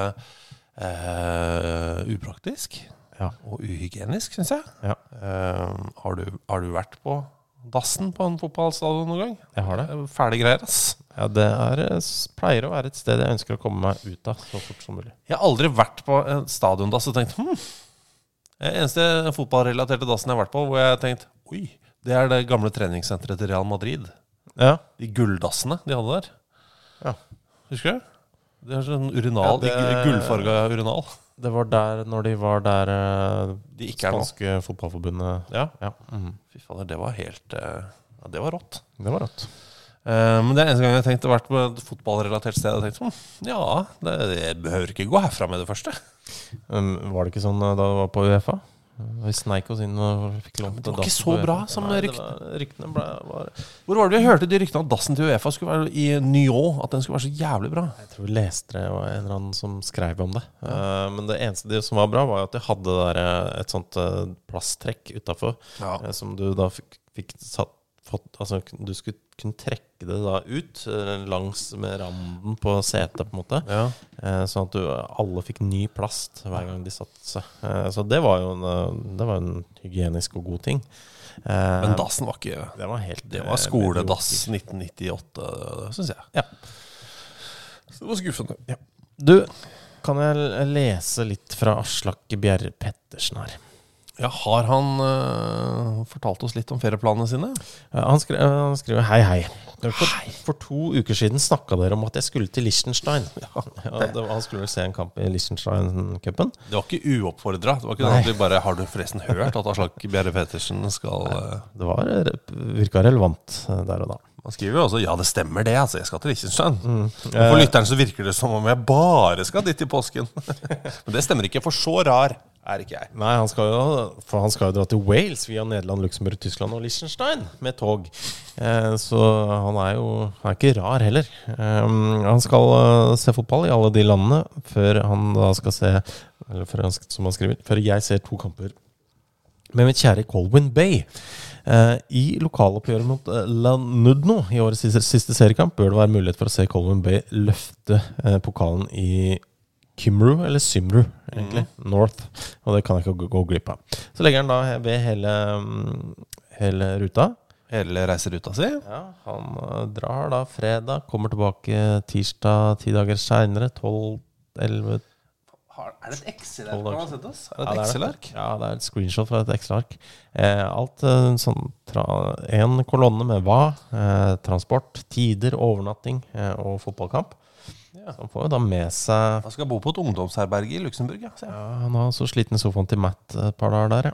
upraktisk og uhygienisk, synes jeg. Ja. Har du vært på dassen på en fotballstadion noen gang? Jeg har det. Fæle greier, ass. Ja, det pleier å være et sted jeg ønsker å komme meg ut av så fort som mulig. Jeg har aldri vært på en stadiondass og tenkt, eneste fotballrelaterte dassen jeg har vært på, hvor jeg har tenkt, oi, det det gamle treningssenteret til Real Madrid. Ja. De gulldassene de hadde der. Ja. Husker du? Det sånn urinal, gullfarga urinal. Det var der, når de var der de ikke spanske fotballforbundet. Ja. Fy fader, det var helt det var rått. Det var rått. Men det eneste gang jeg tenkte å vært på et fotballrelatert sted, jeg tenkte det behøver ikke gå herfra med det første. Var det ikke sånn da du var på UEFA? Vi sneik oss inn og fikk lånt det var ikke så bra som ryktene var... Hvor var det vi hørte de ryktene at dassen til UEFA skulle være i Nyon, at den skulle være så jævlig bra? Jeg tror vi leste det, og en eller annen som skrev om det. Men det eneste som var bra var at de hadde der et sånt plasttrekk utenfor, som du da fikk altså, du skulle kunne trekke det da ut langs med randen på setet på en måte, sånn at alle fikk ny plast hver gang de satte seg. Så det var jo en hygienisk og god ting. Men dassen var ikke... Det var skoledass 1998, synes jeg. Ja. Så det var skuffende. Ja. Du, kan jeg lese litt fra Aslak Bjerre Pettersen her? Ja, har han fortalt oss litt om ferieplanene sine? Han skriver hei. For 2 uker siden snakket dere om at jeg skulle til Liechtenstein. Han skulle se en kamp i Liechtenstein-cupen. Det var ikke uoppfordret. Det var ikke sånn at vi bare, har du forresten hørt at Aslak Bjerre Pettersen skal... Det virket relevant der og da. Man skriver jo også, ja det stemmer det, altså jeg skal til Liechtenstein. For lytteren så virker det som om jeg bare skal dit i påsken. Men det stemmer ikke, for så rar ikke jeg. Nei, han skal jo dra til Wales via Nederland, Luxembourg, Tyskland og Liechtenstein med tog. Så han er ikke rar heller. Han skal se fotball i alle de landene før han da skal se, eller som han skriver, før jeg ser 2 kamper med mitt kjære Colwyn Bay. I lokaloppgjøret mot Lanudno i årets siste seriekamp bør det være mulighet for å se Colwyn Bay løfte pokalen i Kymru, eller Symru egentlig, North, og det kan jeg ikke gå glipp av. Så legger han da ved hele ruta. Hele reiseruta si? Ja, han drar da fredag, kommer tilbake tirsdag 10 dager senere, 12-11. Er det et Excel-ark han har sett oss? Er det et Excel-ark? Ja, det er et screenshot fra et Excel-ark. Alt sånn, en kolonne med transport, tider, overnatting og fotballkamp. Så han får jo da med seg... Han skal bo på et ungdomsherberge i Luxembourg, ja. Han har så sliten i sofaen til Matt et par dager der,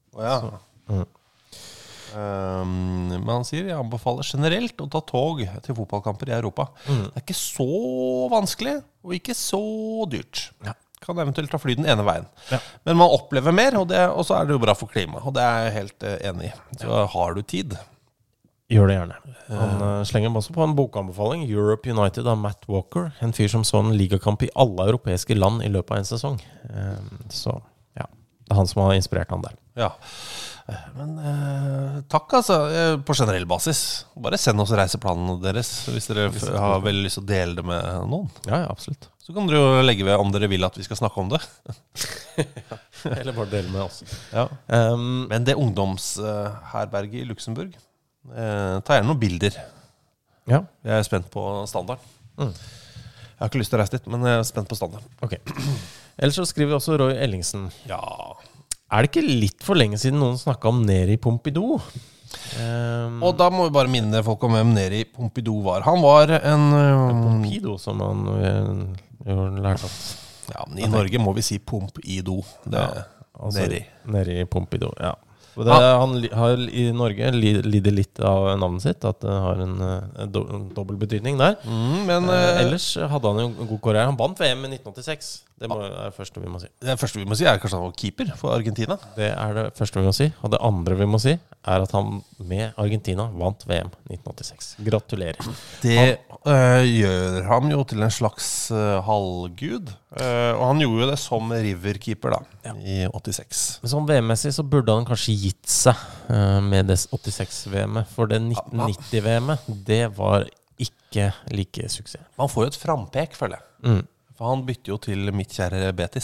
Men han sier, jeg anbefaler generelt å ta tog til fotballkamper i Europa. Det er ikke så vanskelig, og ikke så dyrt. Kan eventuelt ta fly den ene veien. Men man opplever mer, og så er det jo bra for klima, og det er jeg helt enig i. Så har du tid... Gjør det gjerne. Han slenger også på en bokanbefaling, Europe United av Matt Walker, en fyr som så en ligakamp i alle europeiske land i løpet av en sesong. Så ja, det er han som har inspirert han der. Ja, men takk altså, på generell basis. Bare send oss reiseplanene deres, hvis dere har veldig lyst til å dele det med noen. Ja, absolutt. Så kan dere jo legge ved om dere vil at vi skal snakke om det. Eller bare dele med oss. Ja. Men det ungdomsherberget i Luxembourg, ta gjerne noen bilder. Ja. Jeg er spent på standard. Jeg har ikke lyst til å reise dit, men jeg er spent på standard. Ok. Ellers så skriver vi også Roy Ellingsen. Ja. Er det ikke litt for lenge siden noen snakket om Neri Pompidou? Og da må vi bare minne folk om hvem Neri Pompidou var. Han var en Pompidou, som han jo lærte at... Ja, men i Norge må vi si Pompidou. Det er Neri Pompidou, ja. Han har i Norge lider litt av navnet sitt, at det har en dobbelt betydning der. Men ellers hadde han jo en god karriere. Han vant VM i 1986. Det er det første vi må si. Det første vi må si er kanskje han var keeper for Argentina. Det er det første vi må si. Og det andre vi må si er at han med Argentina vant VM 1986. Gratulerer. Det gjør ham jo til en slags halvgud. Og han gjorde jo det som River-keeper da, i 86. Men sånn VM-messig så burde han kanskje gitt seg med det 86-VM-et. For det 1990-VM-et, det var ikke like suksess. Man får jo et frampek, føler jeg. For han bytter jo til mitt kjære Betis.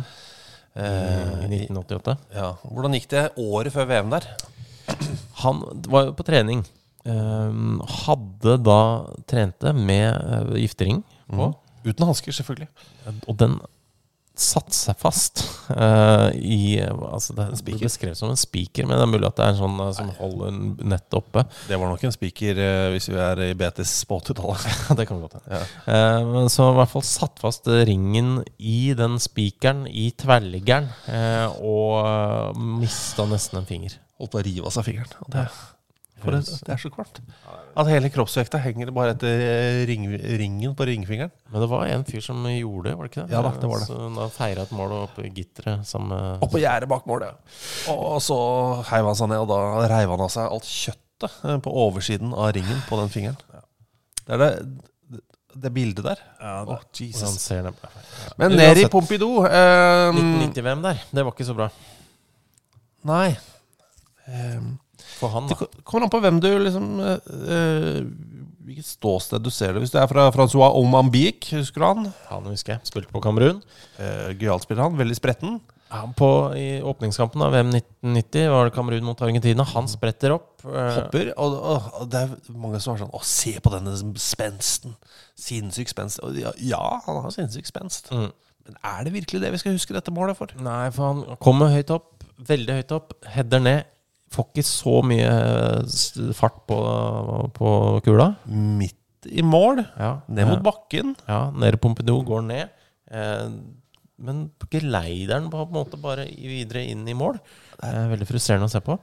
I 1988. Ja. Hvordan gikk det året før VM der? Han var jo på trening. Hadde da trente med giftering på. Uten hansker, selvfølgelig. Og den satt seg fast altså det ble beskrevet som en speaker, men det er mulig at det er en sånn som holder nettet oppe. Det var nok en speaker hvis vi er i Betis på 80-tallet. Det kan godt hende. Så i hvert fall satt fast ringen i den speakeren i tverrliggeren og mistet nesten en finger. Holdt på å rive av seg fingeren. For det så kvart. At hele kroppsvekta henger bare etter ringen på ringfingeren. Men det var en fyr som gjorde det, var det ikke det? Ja da, det var det. Så da feiret et mål oppe i gitteret Oppe på gjerdet bak mål, ja. Og så heiv han seg ned, og da reiv han av seg alt kjøttet på oversiden av ringen på den fingeren. Det det bildet der. Ja, Åh, Jesus. ser det. Men ned i Pompidou 1990-VM der, det var ikke så bra. Nei. For han, da. Det kommer an på hvem du liksom hvilket ståsted du ser det. Hvis det fra François Omambik, husker du han? Han husker jeg, spilte på Kamerun. Gøyalt spiller han, veldig spretten. Ja, I åpningskampen av VM 1990 var det Kamerun mot Argentina. Han spretter opp. Hopper, og det mange som var sånn, se på denne spensten. Sinnssyk spenst. Ja, han har sinnssyk spenst. Men det virkelig det vi skal huske dette målet for? Nei, for han kommer høyt opp, veldig høyt opp, header ned. Får ikke så mye fart på kula. Midt i mål, ned mot bakken. Ja, nede Pompidou går ned. Men geleider den på en måte bare videre inn i mål. Det veldig frustrerende å se på.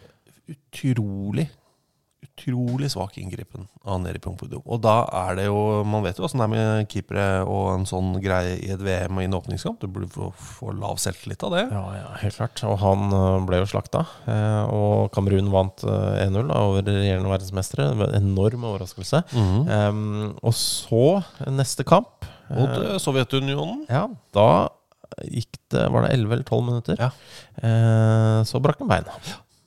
Utrolig svak inngripen av nede i Pompidou. Og da det jo, man vet jo hvordan det med keepere og en sånn greie i et VM og i en åpningskamp. Du burde få lav selvtillit av det. Ja, helt klart. Og han ble jo slakta. Og Kamerun vant 1-0 over regjerende verdensmestere. En enorm overraskelse. Og så neste kamp mot Sovjetunionen. Ja, da gikk det, var det 11 eller 12 minutter. Ja. Så brakk han beina.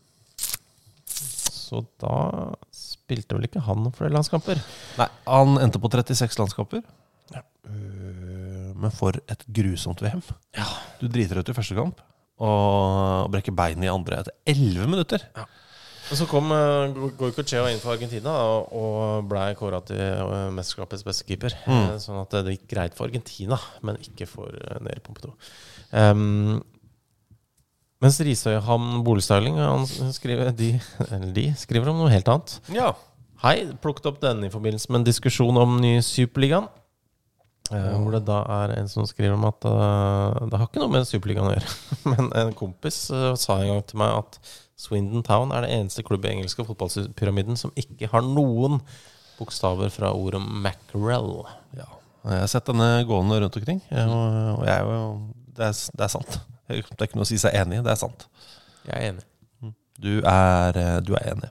Så da spilte vel ikke han flere landskamper. Nei, han endte på 36 landskamper. Ja. Men for et grusomt VM. Ja. Du driter ut i første kamp og brekker bein i andre etter 11 minutter. Ja. Og så kom Goicoechea inn for Argentina og ble kåret til mesterskapets beste keeper. Sånn at det gikk greit for Argentina, men ikke for nede i Pompidou. Mens Risøyhamn Boligstyling de skriver om noe helt annet. Ja. Hei, plukket opp denne i forbindelse med en diskusjon om ny Superligaen. Hvor det da en som skriver om at det har ikke noe med Superligaen å gjøre. Men en kompis sa en gang til meg at Swindon Town det eneste klubb i engelske fotballpyramiden som ikke har noen bokstaver fra ordet mackerel. Ja, jeg har sett denne gående rundt omkring, og det er sant. Det ikke noe å si seg enig i, det sant. Jeg er enig. Du er enig.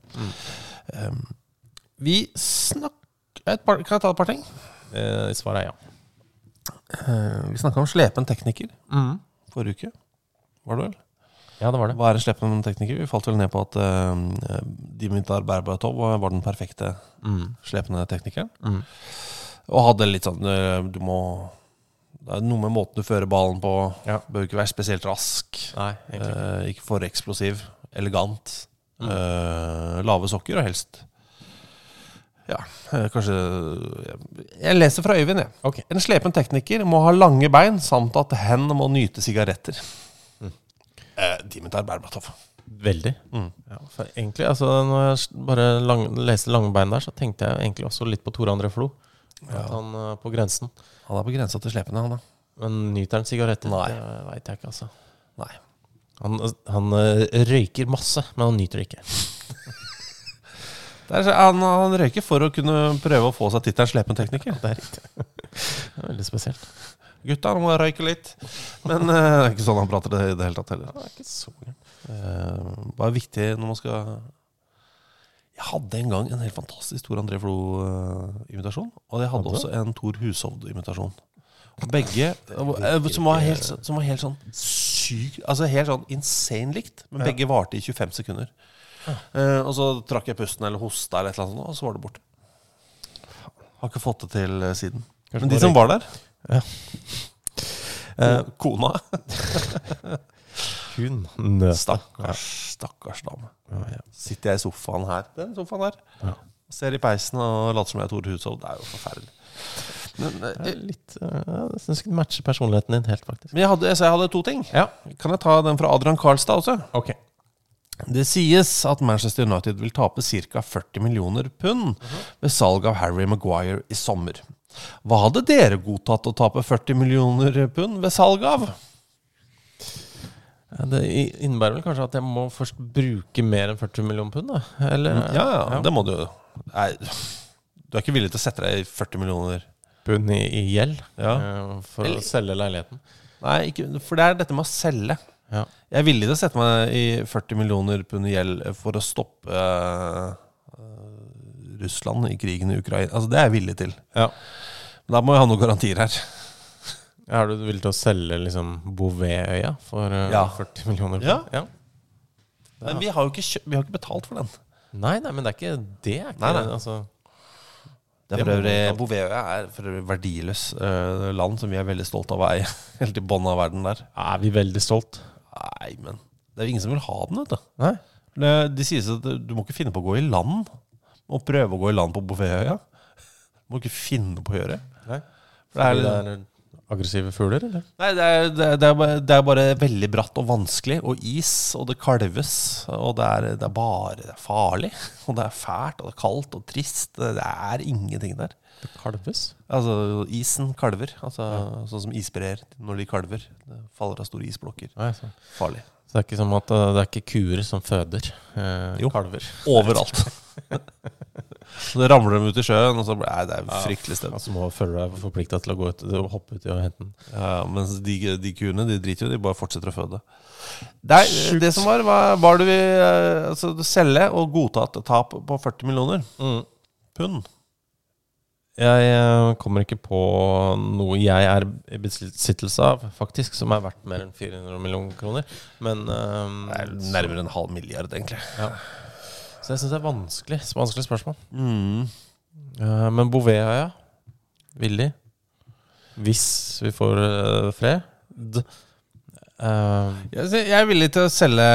Vi snakker kan jeg ta et par ting? Svaret ja. Vi snakket om slepen tekniker forrige uke. Var det vel? Ja, det var det. Hva en slepen tekniker? Vi falt vel ned på at Dimitar Berbatov var den perfekte slepende teknikeren. Og hadde litt sånn det er noe med måten du fører ballen på. Bør ikke være spesielt rask. Nei, ikke for eksplosiv. Elegant. Lave sokker og helst. Ja, kanskje jeg leser fra Øyvind, jeg. Okay. En slepen tekniker må ha lange bein, samt at hen må nyte sigaretter. Dimitar Berbatov. Veldig. Ja, for egentlig, altså, når jeg bare leste lange bein der, så tenkte jeg egentlig også litt på Tore André Flo. At han på grensen. Han på grensa til slepende, han da. Men nyter han sigaretter? Nei. Det vet jeg ikke, altså. Nei. Han røyker masse, men han nyter det ikke. Han røyker for å kunne prøve å få seg tittelen slepen tekniker. Det riktig. Det veldig spesielt. Gutta, han må røyke litt. Men det ikke sånn han prater i det hele tatt heller. Det ikke så bare viktig når man skal... Jeg hadde en gang en helt fantastisk Tor André Flo-imitasjon, og jeg hadde også en Tor Hushovd-imitasjon. Begge som var helt sånn syk, altså helt sånn insane likt, men begge varte i 25 sekunder. Og så trakk jeg pusten eller hosta eller et eller annet sånt, og så var det borte. Har ikke fått det til siden. Men de som var der, kona hun stakkars dame. Sitter jeg i sofaen her, den sofaen her, ser i peisen og later som jeg er Tor Hushovd. Det er jo forferdelig. Men, litt, jeg synes ikke det matcher personligheten din helt, faktisk. Men jeg hadde to ting. Kan jeg ta den fra Adrian Karlstad også? Ok. Det sies at Manchester United vil tape ca. 40 millioner pund ved salg av Harry Maguire i sommer. Hva hadde dere godtatt å tape 40 millioner pund ved salg av? Det innebærer vel kanskje at jeg må først bruke mer enn 40 millioner pund, da? Eller? Ja, det må du jo. Nei, du ikke villig til å sette deg i 40 millioner pund i gjeld for å selge leiligheten? Nei, ikke, for det dette med å selge. Ja. Jeg villig til å sette meg i 40 millioner pund i gjeld for å stoppe Russland i krigen i Ukraina. Altså, det jeg villig til. Ja. Men da må jeg ha noen garantier her. Er du villig til å selge liksom Bouvetøya for 40 millioner? Ja. Men vi har jo ikke betalt for den. Nei, men det ikke det. Nei. Altså, Bouvetøya for øvrig verdiløs land som vi veldig stolt av å eie. Helt i bånn av verden der. Er vi veldig stolt? Nei, men det jo ingen som vil ha den, vet du. Nei. De sier at du må ikke finne på å gå i land. Og prøve å gå i land på Bouvetøya. Du må ikke finne på å gjøre. Nei. For det er aggressive fugler, eller? Nei, det er bare veldig bratt og vanskelig, og is, og det kalves, og det er farlig, og det fælt, og det kaldt og trist. Det ingenting der. Det kalves? Altså, isen kalver, sånn som isbreer når de kalver. Det faller av store isblokker. Nei, farlig. Så det ikke som at det ikke kuer som føder kalver? Overalt. Så det ramler dem ut i sjøen, og så det fryktelig sted. Altså må føle deg forpliktet til å gå ut og hoppe ut i og hente den. Ja, mens de kuene, de driter jo, de bare fortsetter å føde. Det som var det vi selge og godta et tap på 40 millioner pund. Jeg kommer ikke på noe jeg i besittelse av, faktisk, som verdt mer enn 400 millioner kroner. Men nærmere en halv milliard, egentlig. Ja. Så jeg synes det vanskelig spørsmål. Men Bouvetøya, villig, hvis vi får fred. Jeg villig til å selge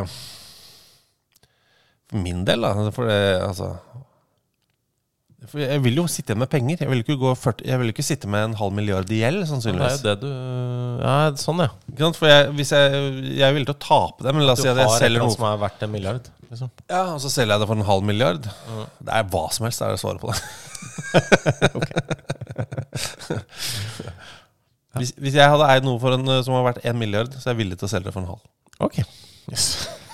for min del, da. For jeg vil jo sitte med penger. Jeg vil ikke sitte med en halv milliard i gjeld, sannsynligvis. Det det sånn, ja. For jeg vil til å tape det. Men la oss si at jeg selger noe som verdt en milliard, liksom. Ja, og så selger jeg det for en halv milliard. Det hva som helst, det svaret på det. Hvis jeg hadde eid noe som har vært 1 milliard, så jeg villig til å selge det for en halv. Ok, yes.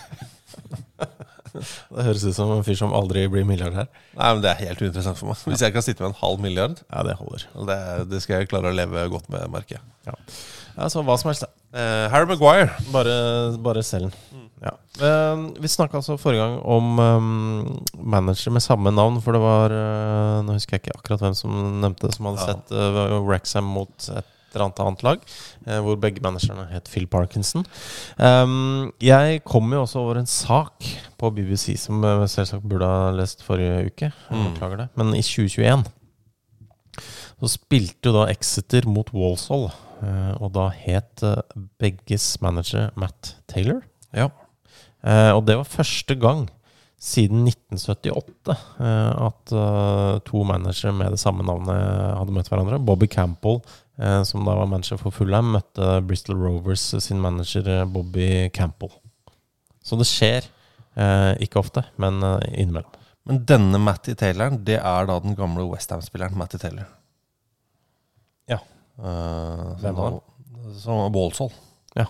Det høres ut som en fyr som aldri blir milliardær. Nei, men det helt uinteressant for meg. Hvis jeg kan sitte med en halv milliard, ja, det holder. Det skal jeg klare å leve godt med, merker jeg. Ja, så hva som helst. Harry Maguire. Bare selv den. Ja. Vi snakket altså forrige gang om manager med samme navn, for det var, nå husker jeg ikke akkurat hvem som nevnte det, som hadde sett Wrexham mot et annet lag, hvor begge managerne het Phil Parkinson. Jeg kom jo også over en sak på BBC som jeg selvsagt burde ha lest forrige uke. Beklager det. Men i 2021 så spilte jo da Exeter mot Walsall, og da het begges manager Matt Taylor. Ja. Og det var første gang siden 1978 at to managere med det samme navnet hadde møtt hverandre. Bobby Campbell, som da var manager for Fulham, møtte Bristol Rovers sin manager Bobby Campbell. Så det skjer ikke ofte, men innimellom. Men denne Matty Tayloren, det da den gamle West Ham-spilleren Matty Taylor. Ja. Hvem var han? Som Walsall. Ja.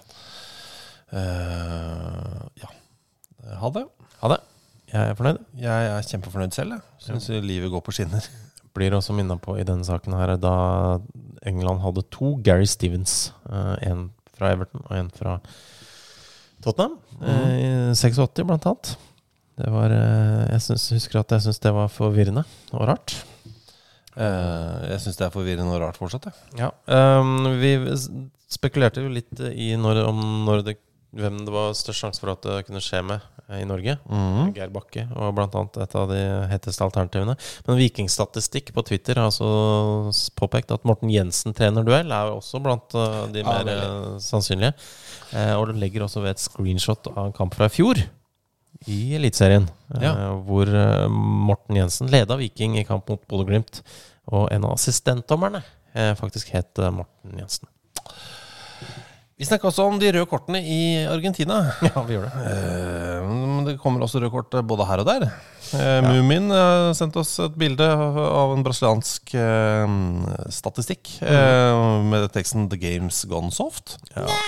Ja. Ha det. Jeg fornøyd. Jeg kjempefornøyd selv. Jeg synes livet går på skinner. Blir også minnet på i denne saken her, da England hadde 2 Gary Stevens, en fra Everton og en fra Tottenham, i 86 blant annet. Det var, jeg synes det var forvirrende og rart. Jeg synes det forvirrende og rart fortsatt, ja. Vi spekulerte jo litt i hvem det var størst sjanse for at det kunne skje med i Norge. Geir Bakke og blant annet et av de heteste alternativene. Men Vikingstatistikk på Twitter har altså påpekt at Morten Jensen trener duell jo også blant de mer sannsynlige. Og det legger også ved et screenshot av en kamp fra i fjor i Elitserien, hvor Morten Jensen ledet Viking i kamp mot Bodø Glimt, og en av assistentdommerne faktisk het Morten Jensen. Vi snakket også om de røde kortene i Argentina. Ja, vi gjør det. Men det kommer også røde kort både her og der. Mumin sendte oss et bilde av en brasiliansk statistikk med teksten «The game's gone soft». Ja.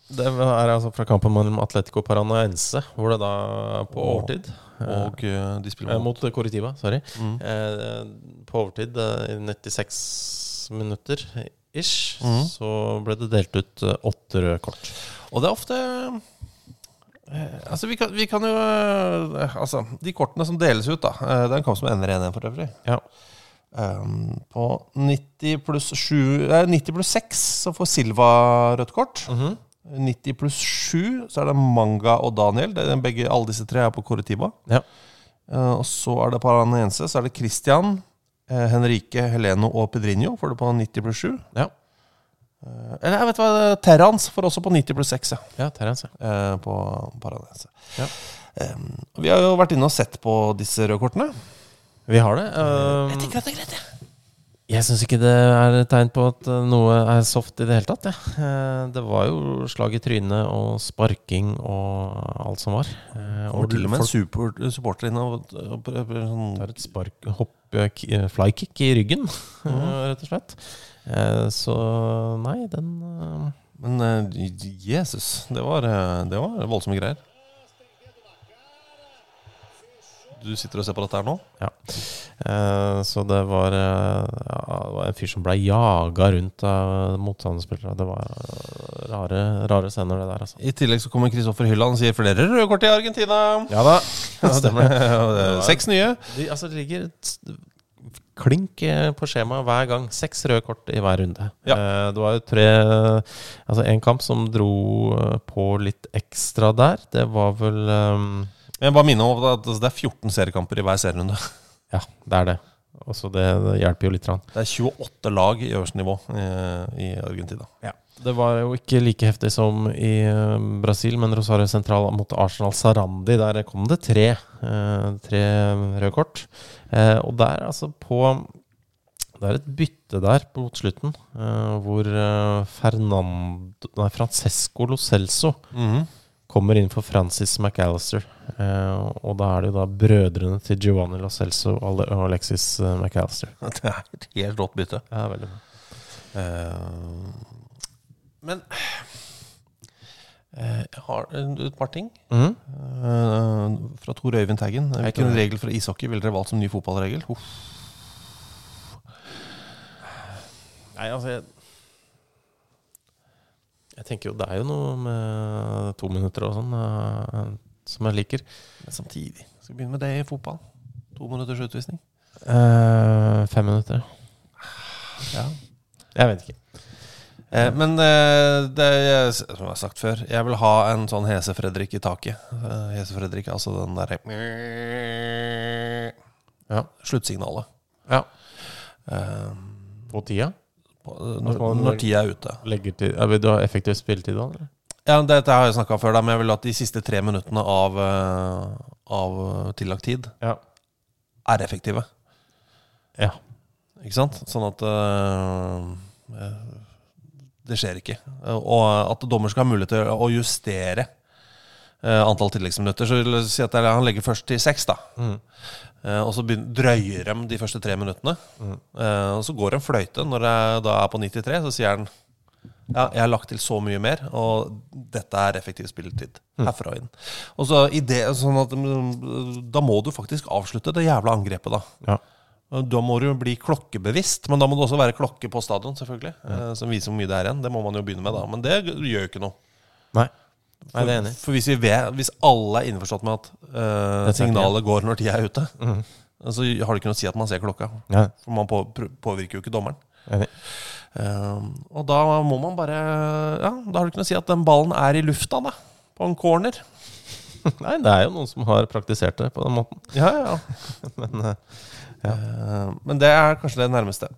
Det er altså fra kampen mellom Atletico Paranaense, hvor det da på overtid Og de spiller mot Coritiba, sorry. På overtid i 96 minutter ish, så ble det delt ut 8 røde kort. Og det er ofte altså vi kan jo altså de kortene som deles ut da, det er en kamp som ender 1-1 for øvrig. Ja. På 90 pluss 6 så får Silva rødt kort. 90 pluss 7 så er det Manga og Daniel. Alle disse tre er på Coritiba. Ja. Og så er det Paranaense, så er det Christian, Henrique, Heleno og Pedrinho får det på 90 pluss 7. Ja. Eller jeg vet hva, Terrans får også på 90 pluss 6. Ja, Terrans, ja. På Paranaense. Ja. Vi har jo vært inne og sett på disse røde kortene. Vi har det. Jeg tenker at det er greit, Jeg synes ikke det er et tegn på at noe er soft i det hele tatt. Det var jo slag i trynet og sparking og alt som var. Og til og med en supporter inne det er et spark, flykick i ryggen, rett og slett. Så nei, den Men Jesus, det var voldsomme greier. Du sitter og ser på dette her nå? Ja. Så det var en fyr som ble jaget rundt av motstanderspillere. Det var rare scener det der, altså. I tillegg så kommer Kristoffer Hylland og sier flere røde kort i Argentina. Ja da, stemmer. 6 nye. Det ligger klink på skjema hver gang. 6 røde kort i hver runde. Ja. Det var jo en kamp som dro på litt ekstra der. Det var vel jeg bare minner om at det er 14 seriekamper i hver serierunde. Ja, det er det. Og så det hjelper jo litt. Det er 28 lag i øverste nivå i Argentina. Ja. Det var jo ikke like heftig som i Brasil, men Rosario Central mot Arsenal Sarandi, der kom det 3 røde kort. Og der altså det er et bytte der på slutten, hvor Francesco Lo Celso kommer inn for Francis McAllister. Og da er det jo da brødrene til Giovanni Lo Celso og Alexis McAllister. Det er et helt rått bytte. Ja, veldig bra. Men jeg har et par ting fra Tor Øyvind Taggen. Hvilken regel fra ishockey vil dere valgt som ny fotballregel? Nei, altså jeg tenker jo det er jo noe med 2 minutter og sånn som jeg liker. Men samtidig, skal vi begynne med det i fotball? 2 minutters utvisning? 5 minutter. Ja. Jeg vet ikke. Men som jeg har sagt før, jeg vil ha en sånn Hese Fredrik i taket. Hese Fredrik, altså den der sluttsignalet. Ja. På tida? Når tida er ute. Vil du ha effektiv spilletid da, eller? Ja, dette har jeg snakket om før da, men jeg vil at de siste 3 minuttene av tillagt tid er effektive. Ja. Ikke sant? Sånn at det skjer ikke. Og at dommer skal ha mulighet til å justere antall tilleggsminutter. Så vil jeg si at han legger først til 6 da. Og så drøyer de de første 3 minuttene. Og så går en fløyte når det da er på 93. Så sier han jeg har lagt til så mye mer, og dette er effektiv spilletid herfra inn. Og så sånn at da må du faktisk avslutte det jævla angrepet da. Ja. Da må du bli klokkebevisst, men da må det også være klokke på stadion selvfølgelig, som viser hvor mye det er igjen. Det må man jo begynne med da, men det gjør jo ikke noe. Nei, det er enig. For hvis alle er innforstått med at signalet går når tida er ute, så har det ikke noe å si at man ser klokka. Ja. For man påvirker jo ikke dommeren. Enig. Og da må man bare da har du ikke noe å si at den ballen er i lufta da, på en corner. Nei, det er jo noen som har praktisert det på den måten. Ja. Men det er kanskje det nærmeste.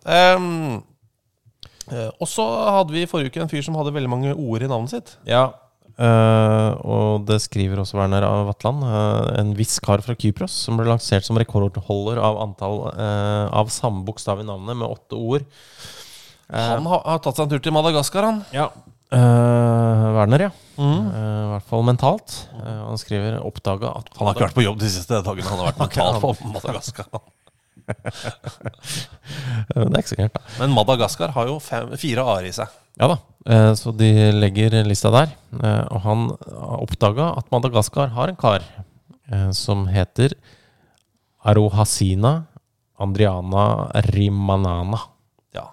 Og så hadde vi i forrige uke en fyr som hadde veldig mange ord i navnet sitt. Ja, og det skriver også Werner av Vatland, en viss kar fra Kypros som ble lansert som rekordholder av antall av samme bokstav i navnet med 8 ord. Han har tatt seg en tur til Madagaskar, han. Ja, Werner, ja. I hvert fall mentalt. Han skriver oppdaget at han har ikke vært på jobb de siste dagene. Han har vært mentalt på Madagaskar. Det ikke så gærent da. Men Madagaskar har jo 4 A-er i seg. Ja da, så de legger lista der. Og han oppdaget at Madagaskar har en kar som heter Arohasina Andriana Rimanana. Ja.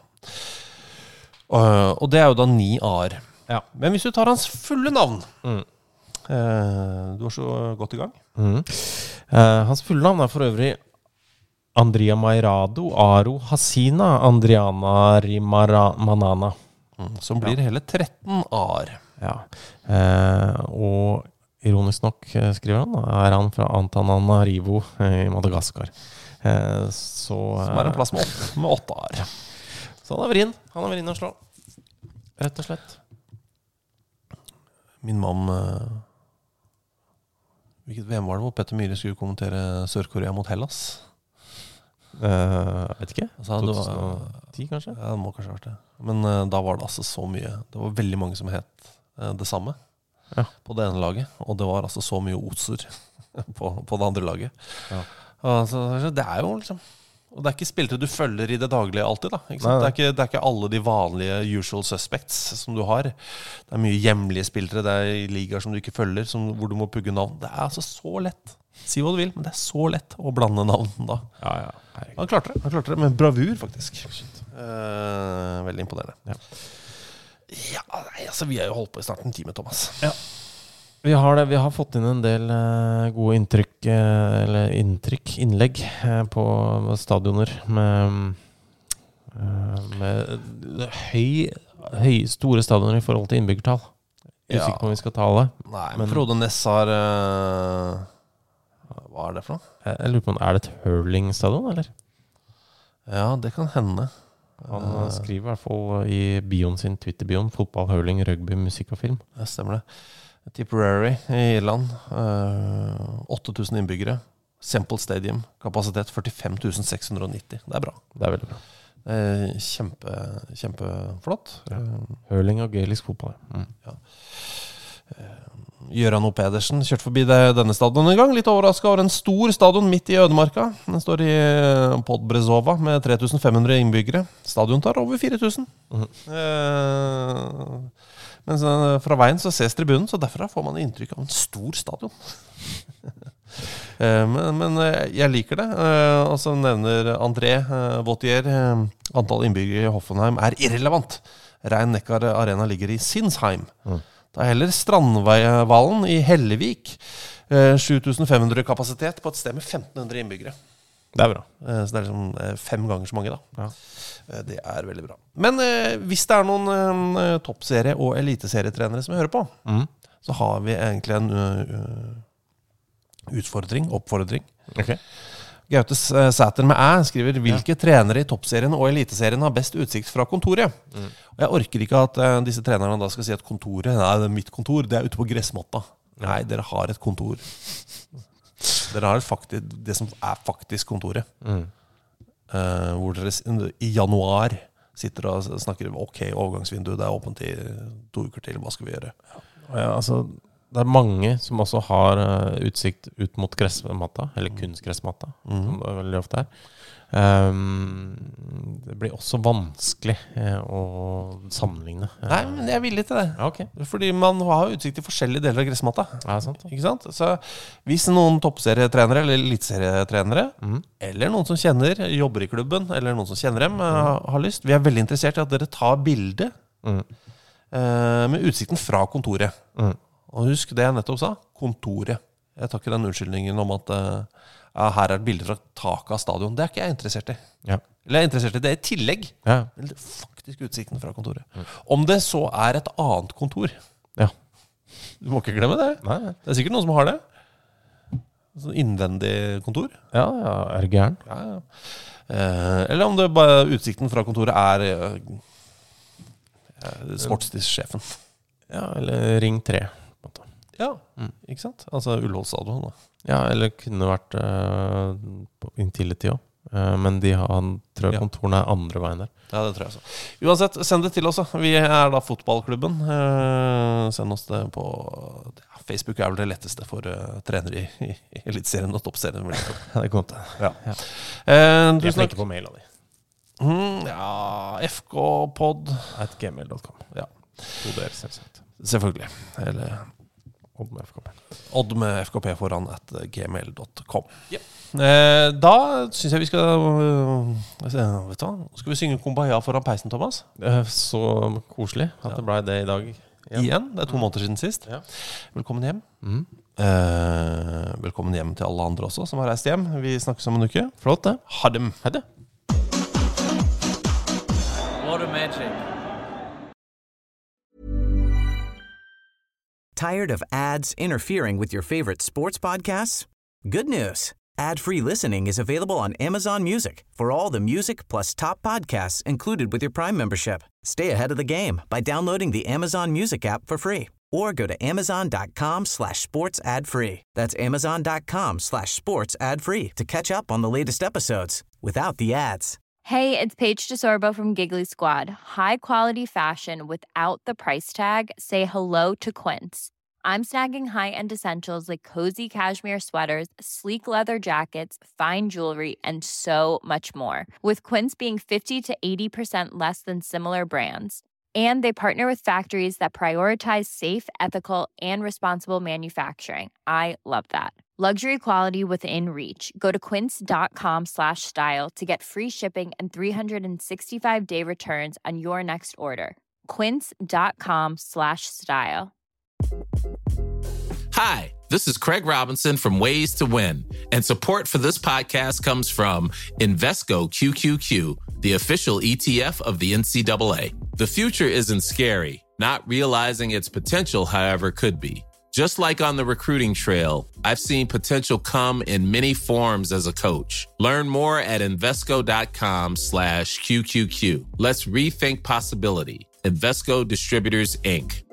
Og det er jo da 9 A-er. Ja. Men hvis du tar hans fulle navn du var så godt i gang. Hans fulle navn er for øvrig Andrea Mairado Aro Hasina Andriana Rimanana. Som blir hele 13 A-er. Ja. Og ironisk nok, skriver han, er han fra Antananarivo i Madagaskar. Som er en plass med 8 A-er. Så han er vrien. Han er vrien å slå. Rett og slett. Min mann hvilket VM var det hvor Petter Myhre skulle kommentere Sør-Korea mot Hellas? Vet ikke. Altså, 2010 kanskje? Ja, det må kanskje ha vært det. Men da var det altså så mye. Det var veldig mange som het det samme på det ene laget. Og det var altså så mye oser på det andre laget. Ja. Altså, det er jo liksom... Og det er ikke spillere du følger i det daglige alltid da, ikke sant? Det er ikke alle de vanlige usual suspects som du har. Det er mye hjemlige spillere, det er ligaer som du ikke følger, hvor du må pugge navn. Det er altså så lett. Si hva du vil, men det er så lett å blande navn da. Ja. Han klarte det med bravur faktisk. Veldig imponerende. Ja, altså vi har jo holdt på i snart en time, Thomas. Ja. Vi har fått inn en del gode innlegg på stadioner med store stadioner i forhold til innbyggertall. Jeg er usikker på om vi skal ta alle. Nei, men Frode Næss har hva er det for noe? Jeg lurer på om det et hurling-stadion, eller? Ja, det kan hende. Han skriver i hvert fall i bioen sin, Twitter-bioen, fotball, hurling, rugby, musikk og film. Ja, stemmer det. Tipperary i Irland, 8000 innbyggere, Semple Stadium, kapasitet 45 690. Det er bra. Det er veldig bra. Kjempeflott. Ja. Hurling og gaelisk fotball. Ja. Gøran O. Pedersen kjørte forbi denne stadion en gang, litt overrasket over en stor stadion midt i ødemarka. Den står i Podbrezova med 3500 innbyggere. Stadion tar over 4000. Men fra veien så ses tribunen, så derfra får man inntrykk av en stor stadion. men jeg liker det. Og så nevner André Vautier antall innbyggere i Hoffenheim er irrelevant. Rhein-Neckar Arena ligger i Sinsheim. Det er heller Strandvallen i Hellevik. 7500 kapasitet på et sted med 1500 innbyggere. Det er bra. Så det er liksom 5 ganger så mange da. Ja. Det er veldig bra. Men hvis det er noen toppserie- og eliteserietrenere som hører på, så har vi egentlig en oppfordring. Okay. Gaute Sæter med skriver hvilke trenere i toppserien og eliteserien har best utsikt fra kontoret. Og jeg orker ikke at disse trenerne da skal si at kontoret, nei, det er mitt kontor, det er ute på gressmatta. Nei, dere har et kontor. Dere har det som er faktisk kontoret. Hvor dere i januar sitter og snakker ok, overgangsvindu, det er åpent i 2 uker til, hva skal vi gjøre? Ja, altså, det er mange som også har utsikt ut mot gressmatta, eller kunstgressmatta, som det veldig ofte er. Det blir også vanskelig å sammenligne. Nei, men jeg er villig til det. Ja, okay. Fordi man har utsikt til forskjellige deler av gressmatta. Ja, sant. Ikke sant? Så hvis noen toppserietrenere eller eliteserietrenere, eller noen som jobber i klubben, eller noen som kjenner dem, har lyst, vi er veldig interessert i at dere tar bilde med utsikten fra kontoret. Og husk det jeg nettopp sa, kontoret. Jeg tar ikke den unnskyldningen om at her er et bilde fra taket av stadion. Det er ikke jeg interessert i. Ja. Eller jeg er interessert i det i tillegg. Ja. Eller faktisk utsikten fra kontoret. Om det så er et annet kontor. Ja. Du må ikke glemme det. Nei. Det er sikkert noen som har det. Sånn innvendig kontor. Ja, er det gæren? Ja. Eller om det bare utsikten fra kontoret er sportssjefen. Ja, eller Ring 3. Ja, ikke sant? Altså Ullevål stadion da. Ja, eller kunne vært på Intility også. Men tror jeg kontorene er andre veien der. Ja, det tror jeg også. Uansett, send det til oss. Vi er da fotballklubben. Send oss det på Facebook er vel det letteste for trenere i Eliteserien og toppserien. Ja, det kommer til. Ja. Jeg flinker på mail av de. fkpod @gmail.com. Ja. Koder, selvsagt. Selvfølgelig. Eller Odd med FKP. Odd med FKP foran @gmail.com. Yep. Da synes jeg vi skal vet du hva? Skal vi synge Kumbaya foran peisen, Thomas? Så koselig at det ble det i dag. Igjen, det er 2 måneder siden sist. Ja. Velkommen hjem. Velkommen hjem til alle andre også som har reist hjem. Vi snakkes om en uke. Flott det. Ha dem. Hei det. What a magic. Tired of ads interfering with your favorite sports podcasts? Good news. Ad-free listening is available on Amazon Music for all the music plus top podcasts included with your Prime membership. Stay ahead of the game by downloading the Amazon Music app for free or go to amazon.com/sports ad free. That's amazon.com/sports ad free to catch up on the latest episodes without the ads. Hey, it's Paige DeSorbo from Giggly Squad. High quality fashion without the price tag. Say hello to Quince. I'm snagging high-end essentials like cozy cashmere sweaters, sleek leather jackets, fine jewelry, and so much more. With Quince being 50 to 80% less than similar brands. And they partner with factories that prioritize safe, ethical, and responsible manufacturing. I love that. Luxury quality within reach. Go to quince.com/style to get free shipping and 365-day returns on your next order. Quince.com/style. Hi, this is Craig Robinson from Ways to Win, and support for this podcast comes from Invesco QQQ, the official ETF of the NCAA. The future isn't scary. Not realizing its potential, however, could be. Just like on the recruiting trail, I've seen potential come in many forms as a coach. Learn more at Invesco.com/QQQ. Let's rethink possibility. Invesco Distributors, Inc.